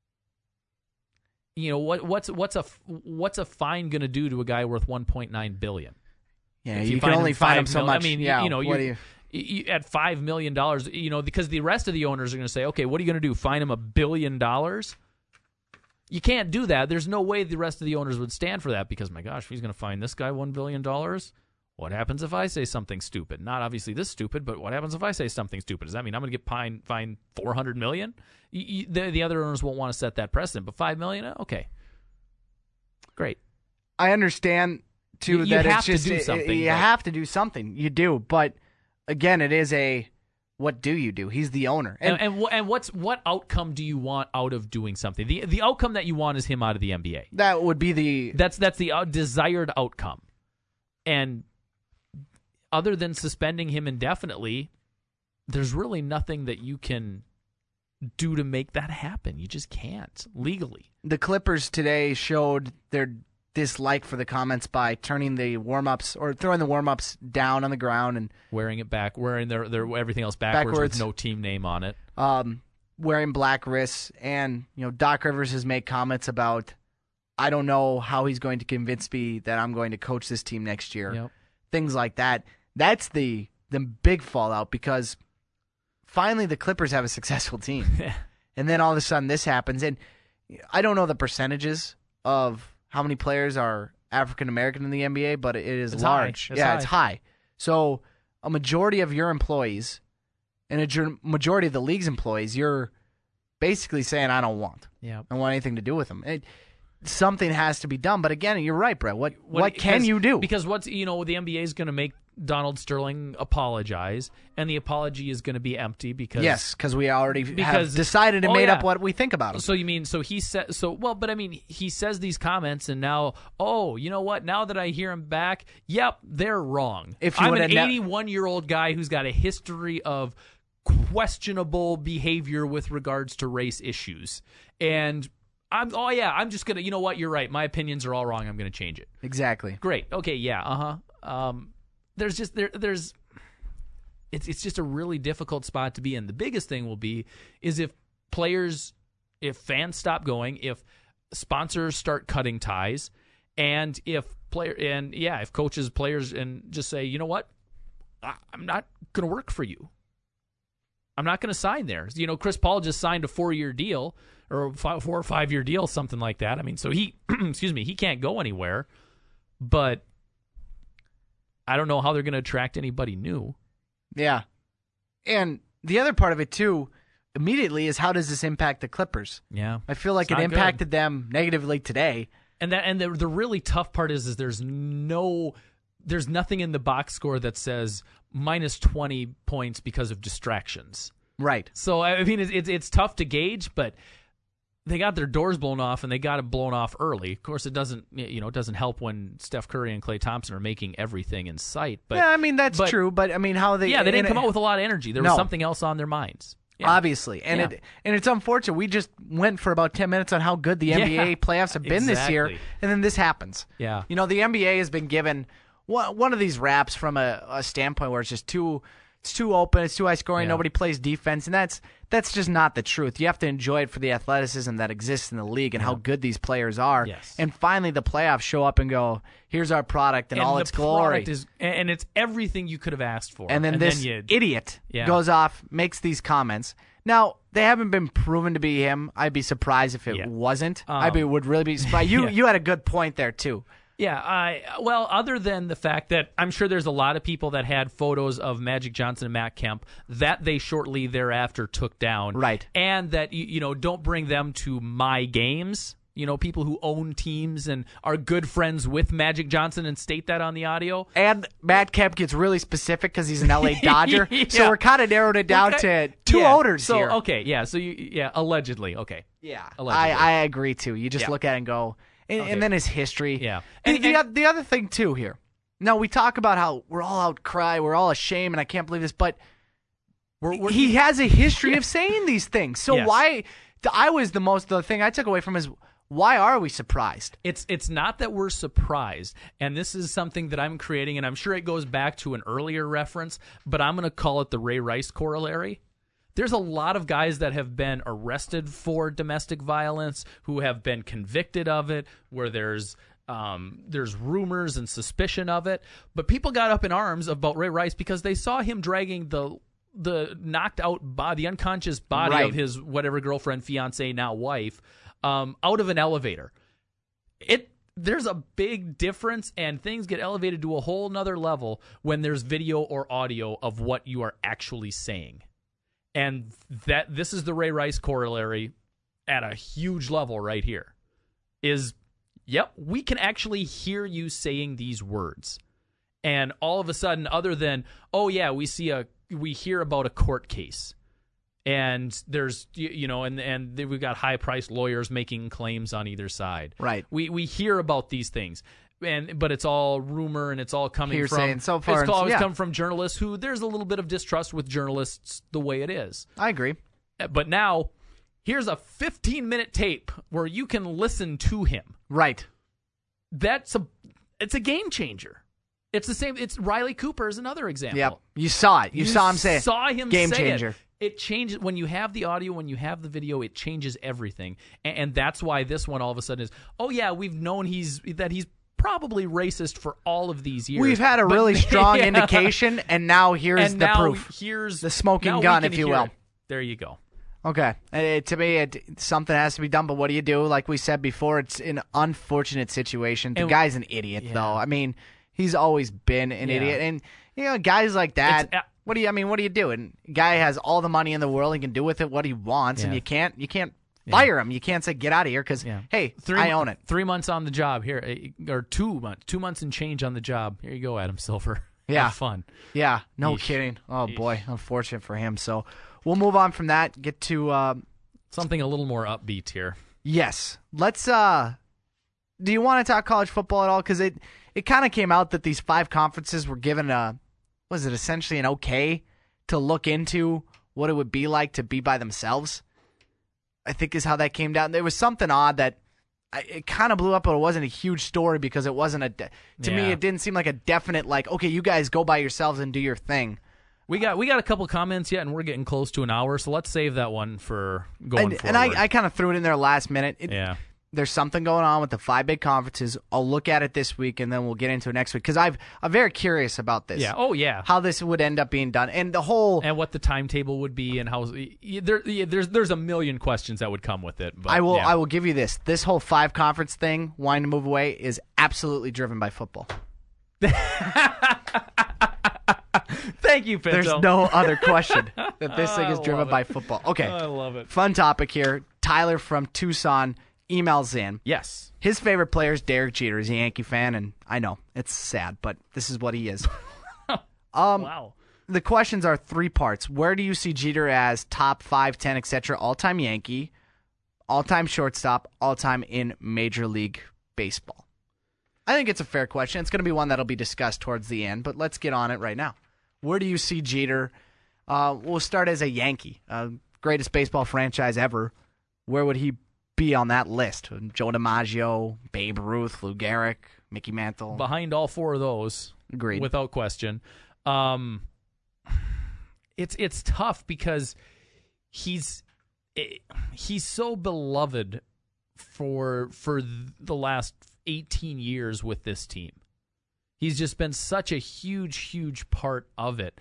What's a fine going to do to a guy worth $1.9 billion?
Yeah, you can only fine him so much.
I mean, you at $5 million, because the rest of the owners are going to say, okay, what are you going to do? Fine him $1 billion? You can't do that. There's no way the rest of the owners would stand for that, because, my gosh, if he's going to fine this guy $1 billion, what happens if I say something stupid? Not obviously this stupid, but what happens if I say something stupid? Does that mean I'm going to get fined $400 million? The other owners won't want to set that precedent, but $5 million, okay, great.
I understand too that it's just
you
have to do something. You do, but again, it is what do you do? He's the owner,
and what outcome do you want out of doing something? The outcome that you want is him out of the NBA.
That would be
that's the desired outcome, and other than suspending him indefinitely, there's really nothing that you can do to make that happen. You just can't legally.
The Clippers today showed their dislike for the comments by turning the warm-ups or throwing the warm-ups down on the ground and
Wearing it back, wearing their everything else backwards with no team name on it.
wearing black wrists. And Doc Rivers has made comments about, I don't know how he's going to convince me that I'm going to coach this team next year.
Yep.
Things like that. That's the big fallout, because finally the Clippers have a successful team. And then all of a sudden this happens. And I don't know the percentages of how many players are African American in the NBA, but it is large. It's high. So a majority of your employees and a majority of the league's employees, you're basically saying, I don't want.
Yeah.
I don't want anything to do with them. Something has to be done. But again, you're right, Brett. What can you do?
Because the NBA is going to make Donald Sterling apologize, and the apology is going to be empty because
because we already have decided and made up what we think about him.
So he said but I mean, he says these comments, and now, you know what? Now that I hear him back, yep, they're wrong. I'm an 81-year-old guy who's got a history of questionable behavior with regards to race issues, and I'm just gonna, you know what? You're right. My opinions are all wrong. I'm gonna change it.
Exactly.
Great. Okay. Yeah. There's it's just a really difficult spot to be in. The biggest thing will be is if fans stop going, if sponsors start cutting ties, and if coaches, players, and just say, you know what, I'm not going to work for you. I'm not going to sign there. Chris Paul just signed a 4-year deal or 4 or 5 year deal, something like that. I mean, so he, he can't go anywhere, but I don't know how they're going to attract anybody new.
Yeah. And the other part of it, too, immediately is how does this impact the Clippers?
Yeah.
I feel like it impacted them negatively today.
And the really tough part is there's nothing in the box score that says minus 20 points because of distractions.
Right.
So, I mean, it's tough to gauge, but they got their doors blown off, and they got it blown off early. Of course, it doesn't help when Steph Curry and Klay Thompson are making everything in sight. But
yeah, I mean that's true. But I mean, how they
they didn't come out with a lot of energy. There was something else on their minds. Yeah.
Obviously, and it's unfortunate. We just went for about 10 minutes on how good the NBA playoffs have been this year, and then this happens.
Yeah,
the NBA has been given one of these raps from a standpoint where it's just too open, it's too high scoring, nobody plays defense, and that's just not the truth. You have to enjoy it for the athleticism that exists in the league and how good these players are.
Yes.
And finally the playoffs show up and go, here's our product in all its glory.
And it's everything you could have asked for.
And then this idiot goes off, makes these comments. Now, they haven't been proven to be him. I'd be surprised if it wasn't. Would really be surprised. You had a good point there, too.
Yeah, other than the fact that I'm sure there's a lot of people that had photos of Magic Johnson and Matt Kemp that they shortly thereafter took down.
Right.
And that, don't bring them to my games. People who own teams and are good friends with Magic Johnson and state that on the audio.
And Matt Kemp gets really specific because he's an LA Dodger. So we're kind of narrowed it down to two owners here.
Okay, yeah. So, allegedly. Okay.
Yeah.
Allegedly.
I agree, too. You just look at it and go... And then his history.
Yeah.
And the other thing, too, here. Now, we talk about how we're all outcry, we're all ashamed, and I can't believe this, but he has a history of saying these things. So why... The thing I took away from is, why are we surprised?
It's not that we're surprised, and this is something that I'm creating, and I'm sure it goes back to an earlier reference, but I'm going to call it the Ray Rice corollary. There's a lot of guys that have been arrested for domestic violence who have been convicted of it, where there's rumors and suspicion of it. But people got up in arms about Ray Rice because they saw him dragging the knocked out body, the unconscious body of his whatever girlfriend, fiance, now wife, out of an elevator. There's a big difference, and things get elevated to a whole nother level when there's video or audio of what you are actually saying. And this is the Ray Rice corollary at a huge level right here. We can actually hear you saying these words. And all of a sudden, other than, we hear about a court case. And there's, and we've got high-priced lawyers making claims on either side.
Right.
We hear about these things. But it's all rumor, and it's all coming from
so far.
It's always come from journalists who there's a little bit of distrust with journalists the way it is.
I agree.
But now, here's a 15-minute tape where you can listen to him.
Right.
It's a game changer. It's the same. It's Riley Cooper is another example.
Yep. You saw it. You saw him say it.
Saw him
game
say
changer.
It changes when you have the audio, when you have the video. It changes everything, and that's why this one all of a sudden is. Oh yeah, we've known he's probably racist for all of these years.
We've had a really strong indication, and now here's the proof.
Here's
the smoking gun, if you will.
There you go.
Okay. To me, something has to be done, but what do you do? Like we said before, it's an unfortunate situation. The guy's an idiot, though. I mean, he's always been an idiot. And, guys like that, what do you do? And guy has all the money in the world. He can do with it what he wants, and you can't fire him. You can't say, get out of here because, hey, I own it.
3 months on the job here, or 2 months. 2 months and change on the job. Here you go, Adam Silver.
Yeah.
Have fun.
Yeah, no kidding. Oh, boy, unfortunate for him. So we'll move on from that, get to
something a little more upbeat here.
Yes. Let's do you want to talk college football at all? Because it kind of came out that these 5 conferences were given essentially an okay to look into what it would be like to be by themselves, I think is how that came down. There was something odd that it kind of blew up, but it wasn't a huge story because it wasn't to me, it didn't seem like a definite, like, okay, you guys go by yourselves and do your thing.
We got a couple comments yet, and we're getting close to an hour, so let's save that one for going forward.
And I kind of threw it in there last minute. There's something going on with the 5 big conferences. I'll look at it this week, and then we'll get into it next week because I'm very curious about this.
Yeah. Oh, yeah.
How this would end up being done, and the whole
and what the timetable would be, and how there's a million questions that would come with it. But,
I will give you this. This whole 5 conference thing, wanting to move away, is absolutely driven by football.
Thank you, Pinto.
There's no other question that this thing is driven by football. Okay.
I love it.
Fun topic here. Tyler from Tucson emails in.
Yes.
His favorite player is Derek Jeter. He's a Yankee fan, and I know, it's sad, but this is what he is.
Wow.
The questions are 3 parts. Where do you see Jeter as top 5, 10, etc., all-time Yankee, all-time shortstop, all-time in Major League Baseball? I think it's a fair question. It's going to be one that'll be discussed towards the end, but let's get on it right now. Where do you see Jeter? We'll start as a Yankee, greatest baseball franchise ever. Where would he be on that list? Joe DiMaggio, Babe Ruth, Lou Gehrig, Mickey Mantle.
Behind all 4 of those.
Agreed.
Without question. It's tough because he's so beloved for the last 18 years with this team. He's just been such a huge part of it.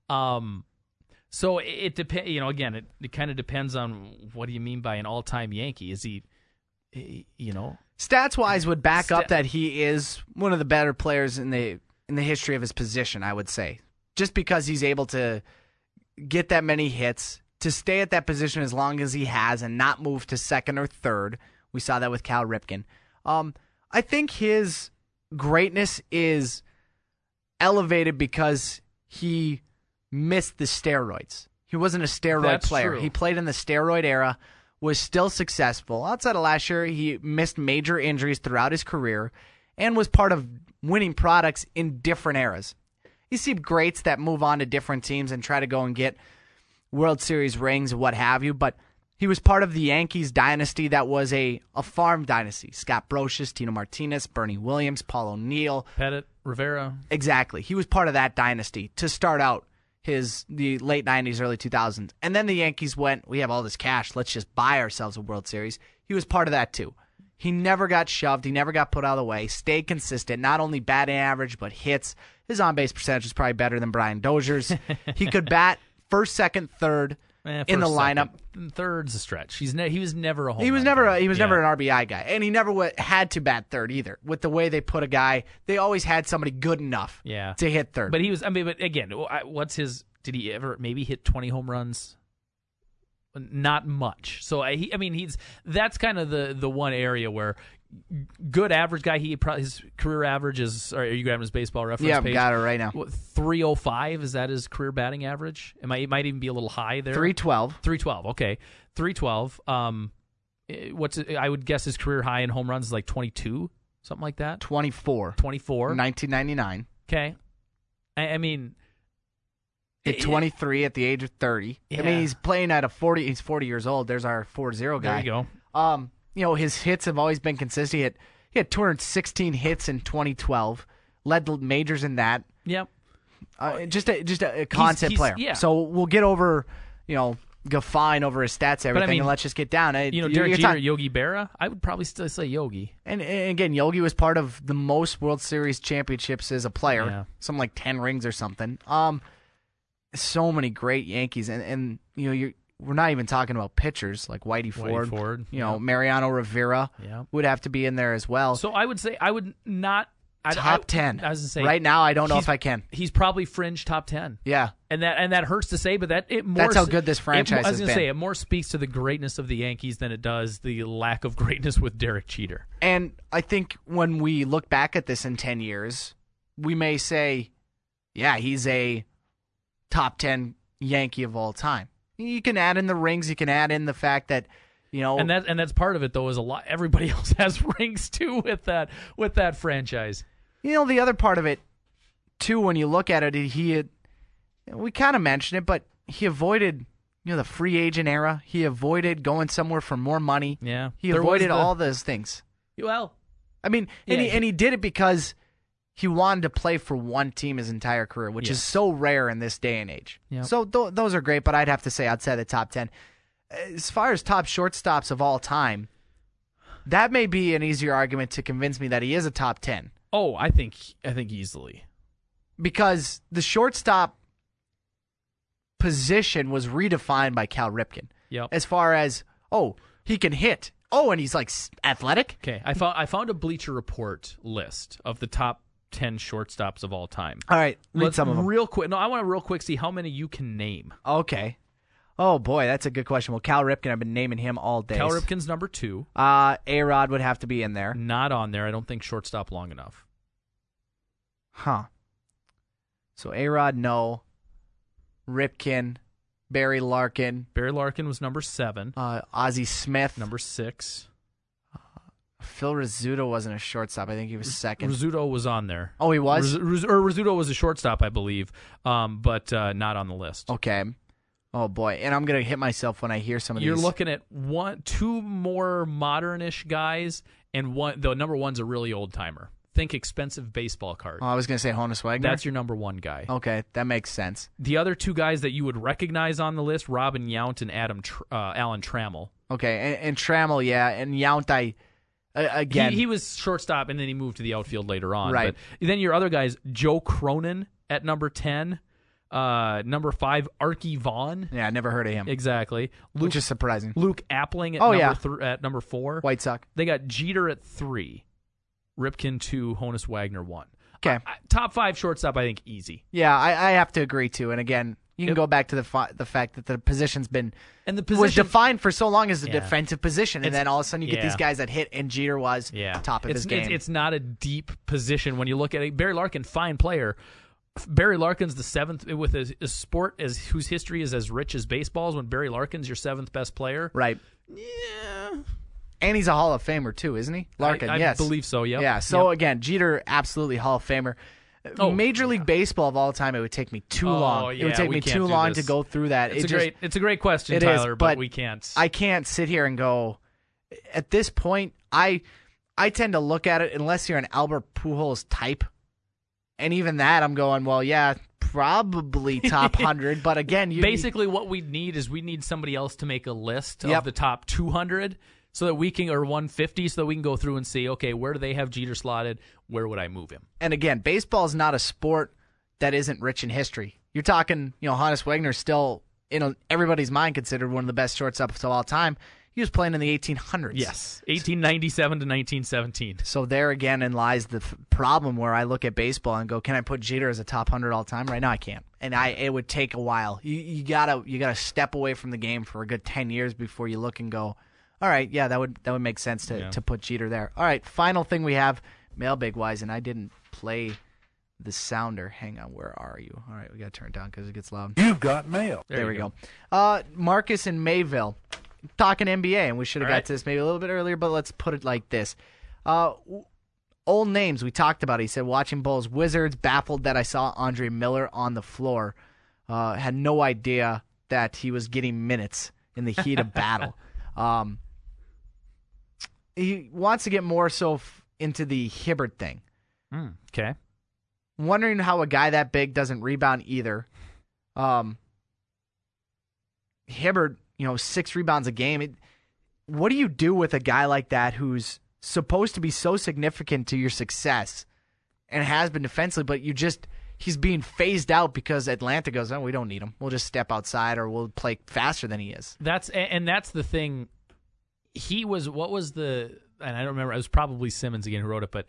So it depends. Again, it kind of depends on what do you mean by an all-time Yankee? Is he,
stats-wise would back up that he is one of the better players in the history of his position. I would say, just because he's able to get that many hits, to stay at that position as long as he has, and not move to second or third. We saw that with Cal Ripken. I think his greatness is elevated because he missed the steroids. He wasn't a steroid player.
True.
He played in the steroid era, was still successful. Outside of last year, he missed major injuries throughout his career and was part of winning products in different eras. You see greats that move on to different teams and try to go and get World Series rings, what have you, but he was part of the Yankees dynasty that was a farm dynasty. Scott Brosius, Tino Martinez, Bernie Williams, Paul O'Neill.
Pettit, Rivera.
Exactly. He was part of that dynasty to start out the late 90s, early 2000s. And then the Yankees went, we have all this cash, let's just buy ourselves a World Series. He was part of that too. He never got shoved. He never got put out of the way. Stayed consistent, not only batting average, but hits. His on-base percentage was probably better than Brian Dozier's. He could bat first, second, third. In the lineup,
third's a stretch. He was never a home.
He was never an RBI guy, and he never had to bat third either. With the way they put a guy, they always had somebody good enough to hit third.
But he was. But again, what's his? Did he ever maybe hit 20 home runs? Not much. So that's kind of the one area where good average guy. His career average is. Are you grabbing his baseball reference page?
Yeah, got it right now.
305, is that his career batting average? It might even be a little high there.
312.
312. Okay, 312. I would guess his career high in home runs is like 22, something like that.
24.
24.
1999.
Okay, I mean,
Hit 23 at the age of 30. I
Yeah.
mean, he's playing at 40. He's 40 years old. There's our 4-0 guy.
There you go.
His hits have always been consistent. He had 216 hits in 2012. Led the majors in that.
Yep.
Just a constant player.
Yeah.
So we'll get over, go fine over his stats, everything, and let's just get down.
Derek
You're
Jeter, Yogi Berra, I would probably still say Yogi.
And again, Yogi was part of the most World Series championships as a player.
Yeah.
Something like 10 rings or something. So many great Yankees, and we're not even talking about pitchers like Whitey Ford.
Yeah.
Mariano Rivera would have to be in there as well.
So I would say I would not
top 10.
I was gonna say
right now, I don't know if I can.
He's probably fringe top 10.
Yeah,
and that hurts to say, but
that's how good this franchise has been.
I was gonna say it more speaks to the greatness of the Yankees than it does the lack of greatness with Derek Jeter.
And I think when we look back at this in 10 years, we may say, yeah, he's a top 10 Yankee of all time. You can add in the rings. You can add in the fact that,
and that's part of it though. Is a lot. Everybody else has rings too with that franchise.
The other part of it too, when you look at it, we kind of mentioned it, but he avoided the free agent era. He avoided going somewhere for more money.
Yeah,
he avoided all those things.
Well,
I mean, and he did it because he wanted to play for one team his entire career, which is so rare in this day and age.
Yep.
So those are great, but I'd have to say outside the top 10. As far as top shortstops of all time, that may be an easier argument to convince me that he is a top 10.
Oh, I think easily.
Because the shortstop position was redefined by Cal Ripken.
Yep.
As far as, he can hit. And he's like athletic.
Okay, I found a Bleacher Report list of the top 10 shortstops of all time.
All right, read
Let's
some of them.
real quick. No, I want to real quick see how many you can name.
Okay. Oh, boy, that's a good question. Well, Cal Ripken, I've been naming him all day.
Cal Ripken's number 2.
A-Rod would have to be in there.
Not on there. I don't think shortstop long enough.
Huh. So A-Rod, no. Ripken, Barry Larkin.
Barry Larkin was number 7.
Ozzie Smith.
Number 6.
Phil Rizzuto wasn't a shortstop. I think he was second.
Rizzuto was on there.
Oh, he was?
Rizzuto was a shortstop, I believe, but not on the list.
Okay. Oh, boy. And I'm going to hit myself when I hear some of these.
You're looking at 2 more modern-ish guys, and the number 1's a really old-timer. Think expensive baseball card.
Oh, I was going to say Honus Wagner.
That's your number 1 guy.
Okay, that makes sense.
The other 2 guys that you would recognize on the list, Robin Yount and Alan Trammell.
Okay, and Trammell, yeah, and Yount, again.
He was shortstop, and then he moved to the outfield later on.
Right.
But then your other guys, Joe Cronin at number 10. Number 5, Archie Vaughn.
Yeah, I never heard of him.
Exactly.
Which is surprising.
Luke Appling at number 4.
White Sox.
They got Jeter at 3. Ripken 2, Honus Wagner 1.
Okay.
Top 5 shortstop, I think, easy.
Yeah, I have to agree, too. And again, you can go back to the fact that the position's was defined for so long as a defensive position, and then all of a sudden you get these guys that hit, and Jeter was top of his game.
It's not a deep position when you look at it. Barry Larkin, fine player. Barry Larkin's the 7th with a sport whose history is as rich as baseball's. When Barry Larkin's your 7th best player,
right?
Yeah,
and he's a Hall of Famer too, isn't he? Larkin,
I believe so. Yep.
Yeah. So again, Jeter, absolutely Hall of Famer. Major League Baseball of all time, it would take me too long.
Yeah,
it would take me too long to go through that.
It's a great question, Tyler, but we can't.
I can't sit here and go. At this point, I tend to look at it unless you're an Albert Pujols type. And even that, I'm going, well, yeah, probably top 100. But again,
basically what we need somebody else to make a list of the top 200 so that we can, or 150, so that we can go through and see, okay, where do they have Jeter slotted? Where would I move him?
And again, baseball is not a sport that isn't rich in history. You're talking, Honus Wagner still in everybody's mind considered one of the best shortstops of all time. He was playing in the 1800s.
Yes, 1897 to 1917.
So there again lies the problem where I look at baseball and go, can I put Jeter as a top 100 all time? Right now I can't. And it would take a while. You gotta step away from the game for a good 10 years before you look and go, all right, yeah, that would make sense to put Jeter there. All right, final thing we have, mailbag wise, and I didn't play the sounder. Hang on, where are you? All right, we got to turn it down because it gets loud.
You've got mail.
There we go. Marcus in Mayville. Talking NBA, and we should have got to this maybe a little bit earlier, but let's put it like this. Old names, we talked about it. He said, watching Bulls Wizards, baffled that I saw Andre Miller on the floor. had no idea that he was getting minutes in the heat of battle. He wants to get more so into the Hibbert thing.
Okay.
Wondering how a guy that big doesn't rebound either. Hibbert, 6 rebounds a game. What do you do with a guy like that who's supposed to be so significant to your success and has been defensively, but he's being phased out because Atlanta goes, oh, we don't need him. We'll just step outside or we'll play faster than he is.
That's the thing. And I don't remember, it was probably Simmons again who wrote it, but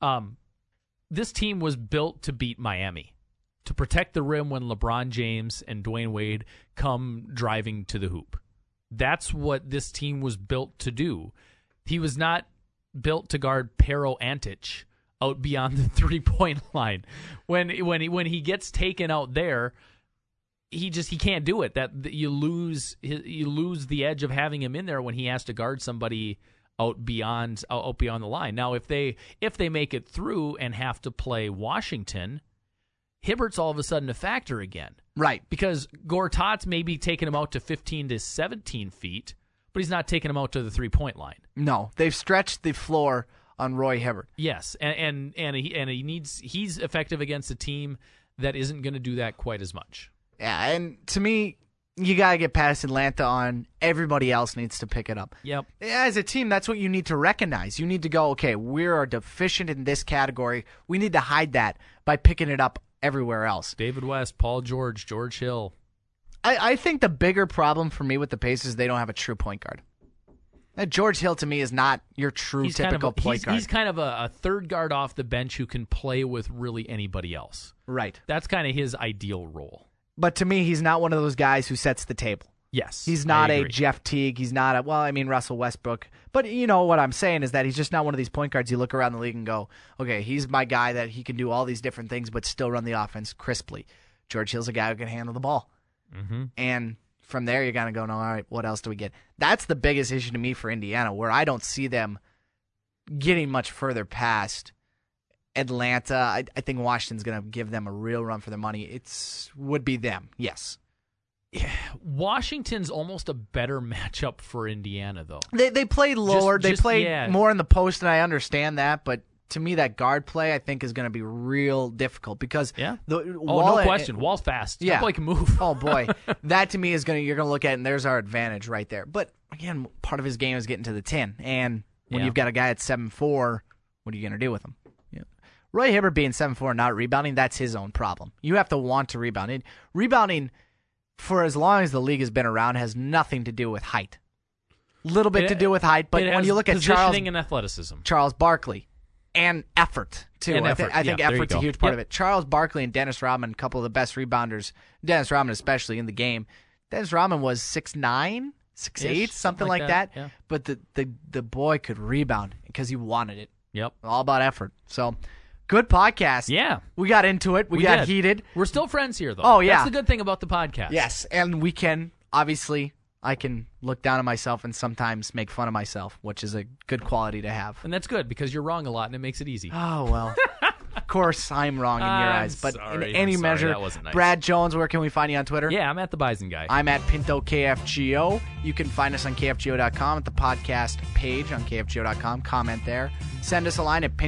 this team was built to beat Miami, to protect the rim when LeBron James and Dwayne Wade come driving to the hoop. That's what this team was built to do. He was not built to guard Pero Antic out beyond the 3-point line. When he gets taken out there, he can't do it. That you lose the edge of having him in there when he has to guard somebody out beyond the line. Now, if they make it through and have to play Washington, Hibbert's all of a sudden a factor again.
Right.
Because Gortat's maybe taking him out to 15 to 17 feet, but he's not taking him out to the 3-point line.
No, they've stretched the floor on Roy Hibbert.
Yes, and he's effective against a team that isn't going to do that quite as much.
Yeah, and to me, you got to get past Atlanta on everybody else needs to pick it up.
Yep.
As a team, that's what you need to recognize. You need to go, okay, we are deficient in this category. We need to hide that by picking it up everywhere else.
David West, Paul George, George Hill.
I think the bigger problem for me with the Pacers is they don't have a true point guard. George Hill, to me, is not your true typical point guard.
He's kind of a third guard off the bench who can play with really anybody else.
Right.
That's kind of his ideal role.
But to me, he's not one of those guys who sets the table.
Yes.
He's not a Jeff Teague. He's not Russell Westbrook. But you know what I'm saying is that he's just not one of these point guards you look around the league and go, okay, he's my guy that he can do all these different things but still run the offense crisply. George Hill's a guy who can handle the ball.
Mm-hmm.
And from there, you're going to go, no, all right, what else do we get? That's the biggest issue to me for Indiana, where I don't see them getting much further past Atlanta. I think Washington's going to give them a real run for their money. Would be them, yes.
Yeah, Washington's almost a better matchup for Indiana, though.
They play lower. They play more in the post, and I understand that. But to me, that guard play, I think, is going to be real difficult because
no question. Wall's fast.
Yeah.
That boy can move.
Oh, boy. That, to me, you're going to look at, and there's our advantage right there. But, again, part of his game is getting to the 10. And when you've got a guy at 7'4", what are you going to do with him? Roy Hibbert being 7'4" and not rebounding, that's his own problem. You have to want to rebound. Rebounding, for as long as the league has been around, has nothing to do with height. Little bit to do with height, but when you look at
positioning and athleticism,
Charles Barkley, and effort, too. I think effort's a huge part of it. Charles Barkley and Dennis Rodman, a couple of the best rebounders, Dennis Rodman especially in the game. Dennis Rodman was 6'9", 6'8", something like that.
Yeah.
But the boy could rebound because he wanted it.
Yep.
All about effort. So, good podcast.
Yeah.
We got into it. We got heated.
We're still friends here, though.
Oh, yeah.
That's the good thing about the podcast.
Yes, and we can, obviously, I can look down on myself and sometimes make fun of myself, which is a good quality to have.
And that's good because you're wrong a lot and it makes it easy.
Oh, well. Of course, I'm wrong in your eyes. But in any measure,
that wasn't nice.
Brad Jones, where can we find you on Twitter?
Yeah, I'm at the Bison Guy.
I'm at Pinto KFGO. You can find us on KFGO.com at the podcast page on KFGO.com. Comment there. Send us a line at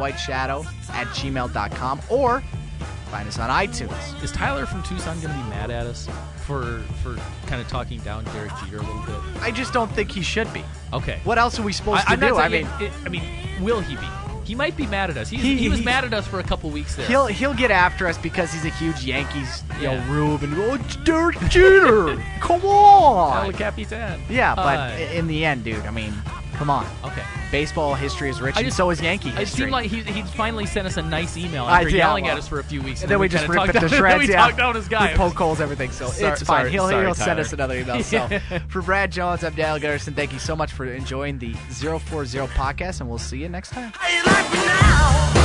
pinto.whiteshadow@gmail.com or find us on iTunes.
Is Tyler from Tucson going to be mad at us for kind of talking down Derek Jeter a little bit?
I just don't think he should be.
Okay.
What else are we supposed to do?
Will he be? He might be mad at us. He was mad at us for a couple weeks there.
He'll get after us because he's a huge Yankees rube and it's Derek Jeter. Come on.
El Capitan.
Yeah, but in the end, dude, I mean, come on.
Okay.
Baseball history is rich, and so is Yankee history.
It seemed like he finally sent us a nice email after yelling at us for a few weeks.
And then we just rip it to shreds.
We talked down his guy.
We poke holes, everything. So it's fine. He'll send us another email. So for Brad Jones, I'm Daniel Garrison. Thank you so much for enjoying the 040 podcast, and we'll see you next time.
How you like me now?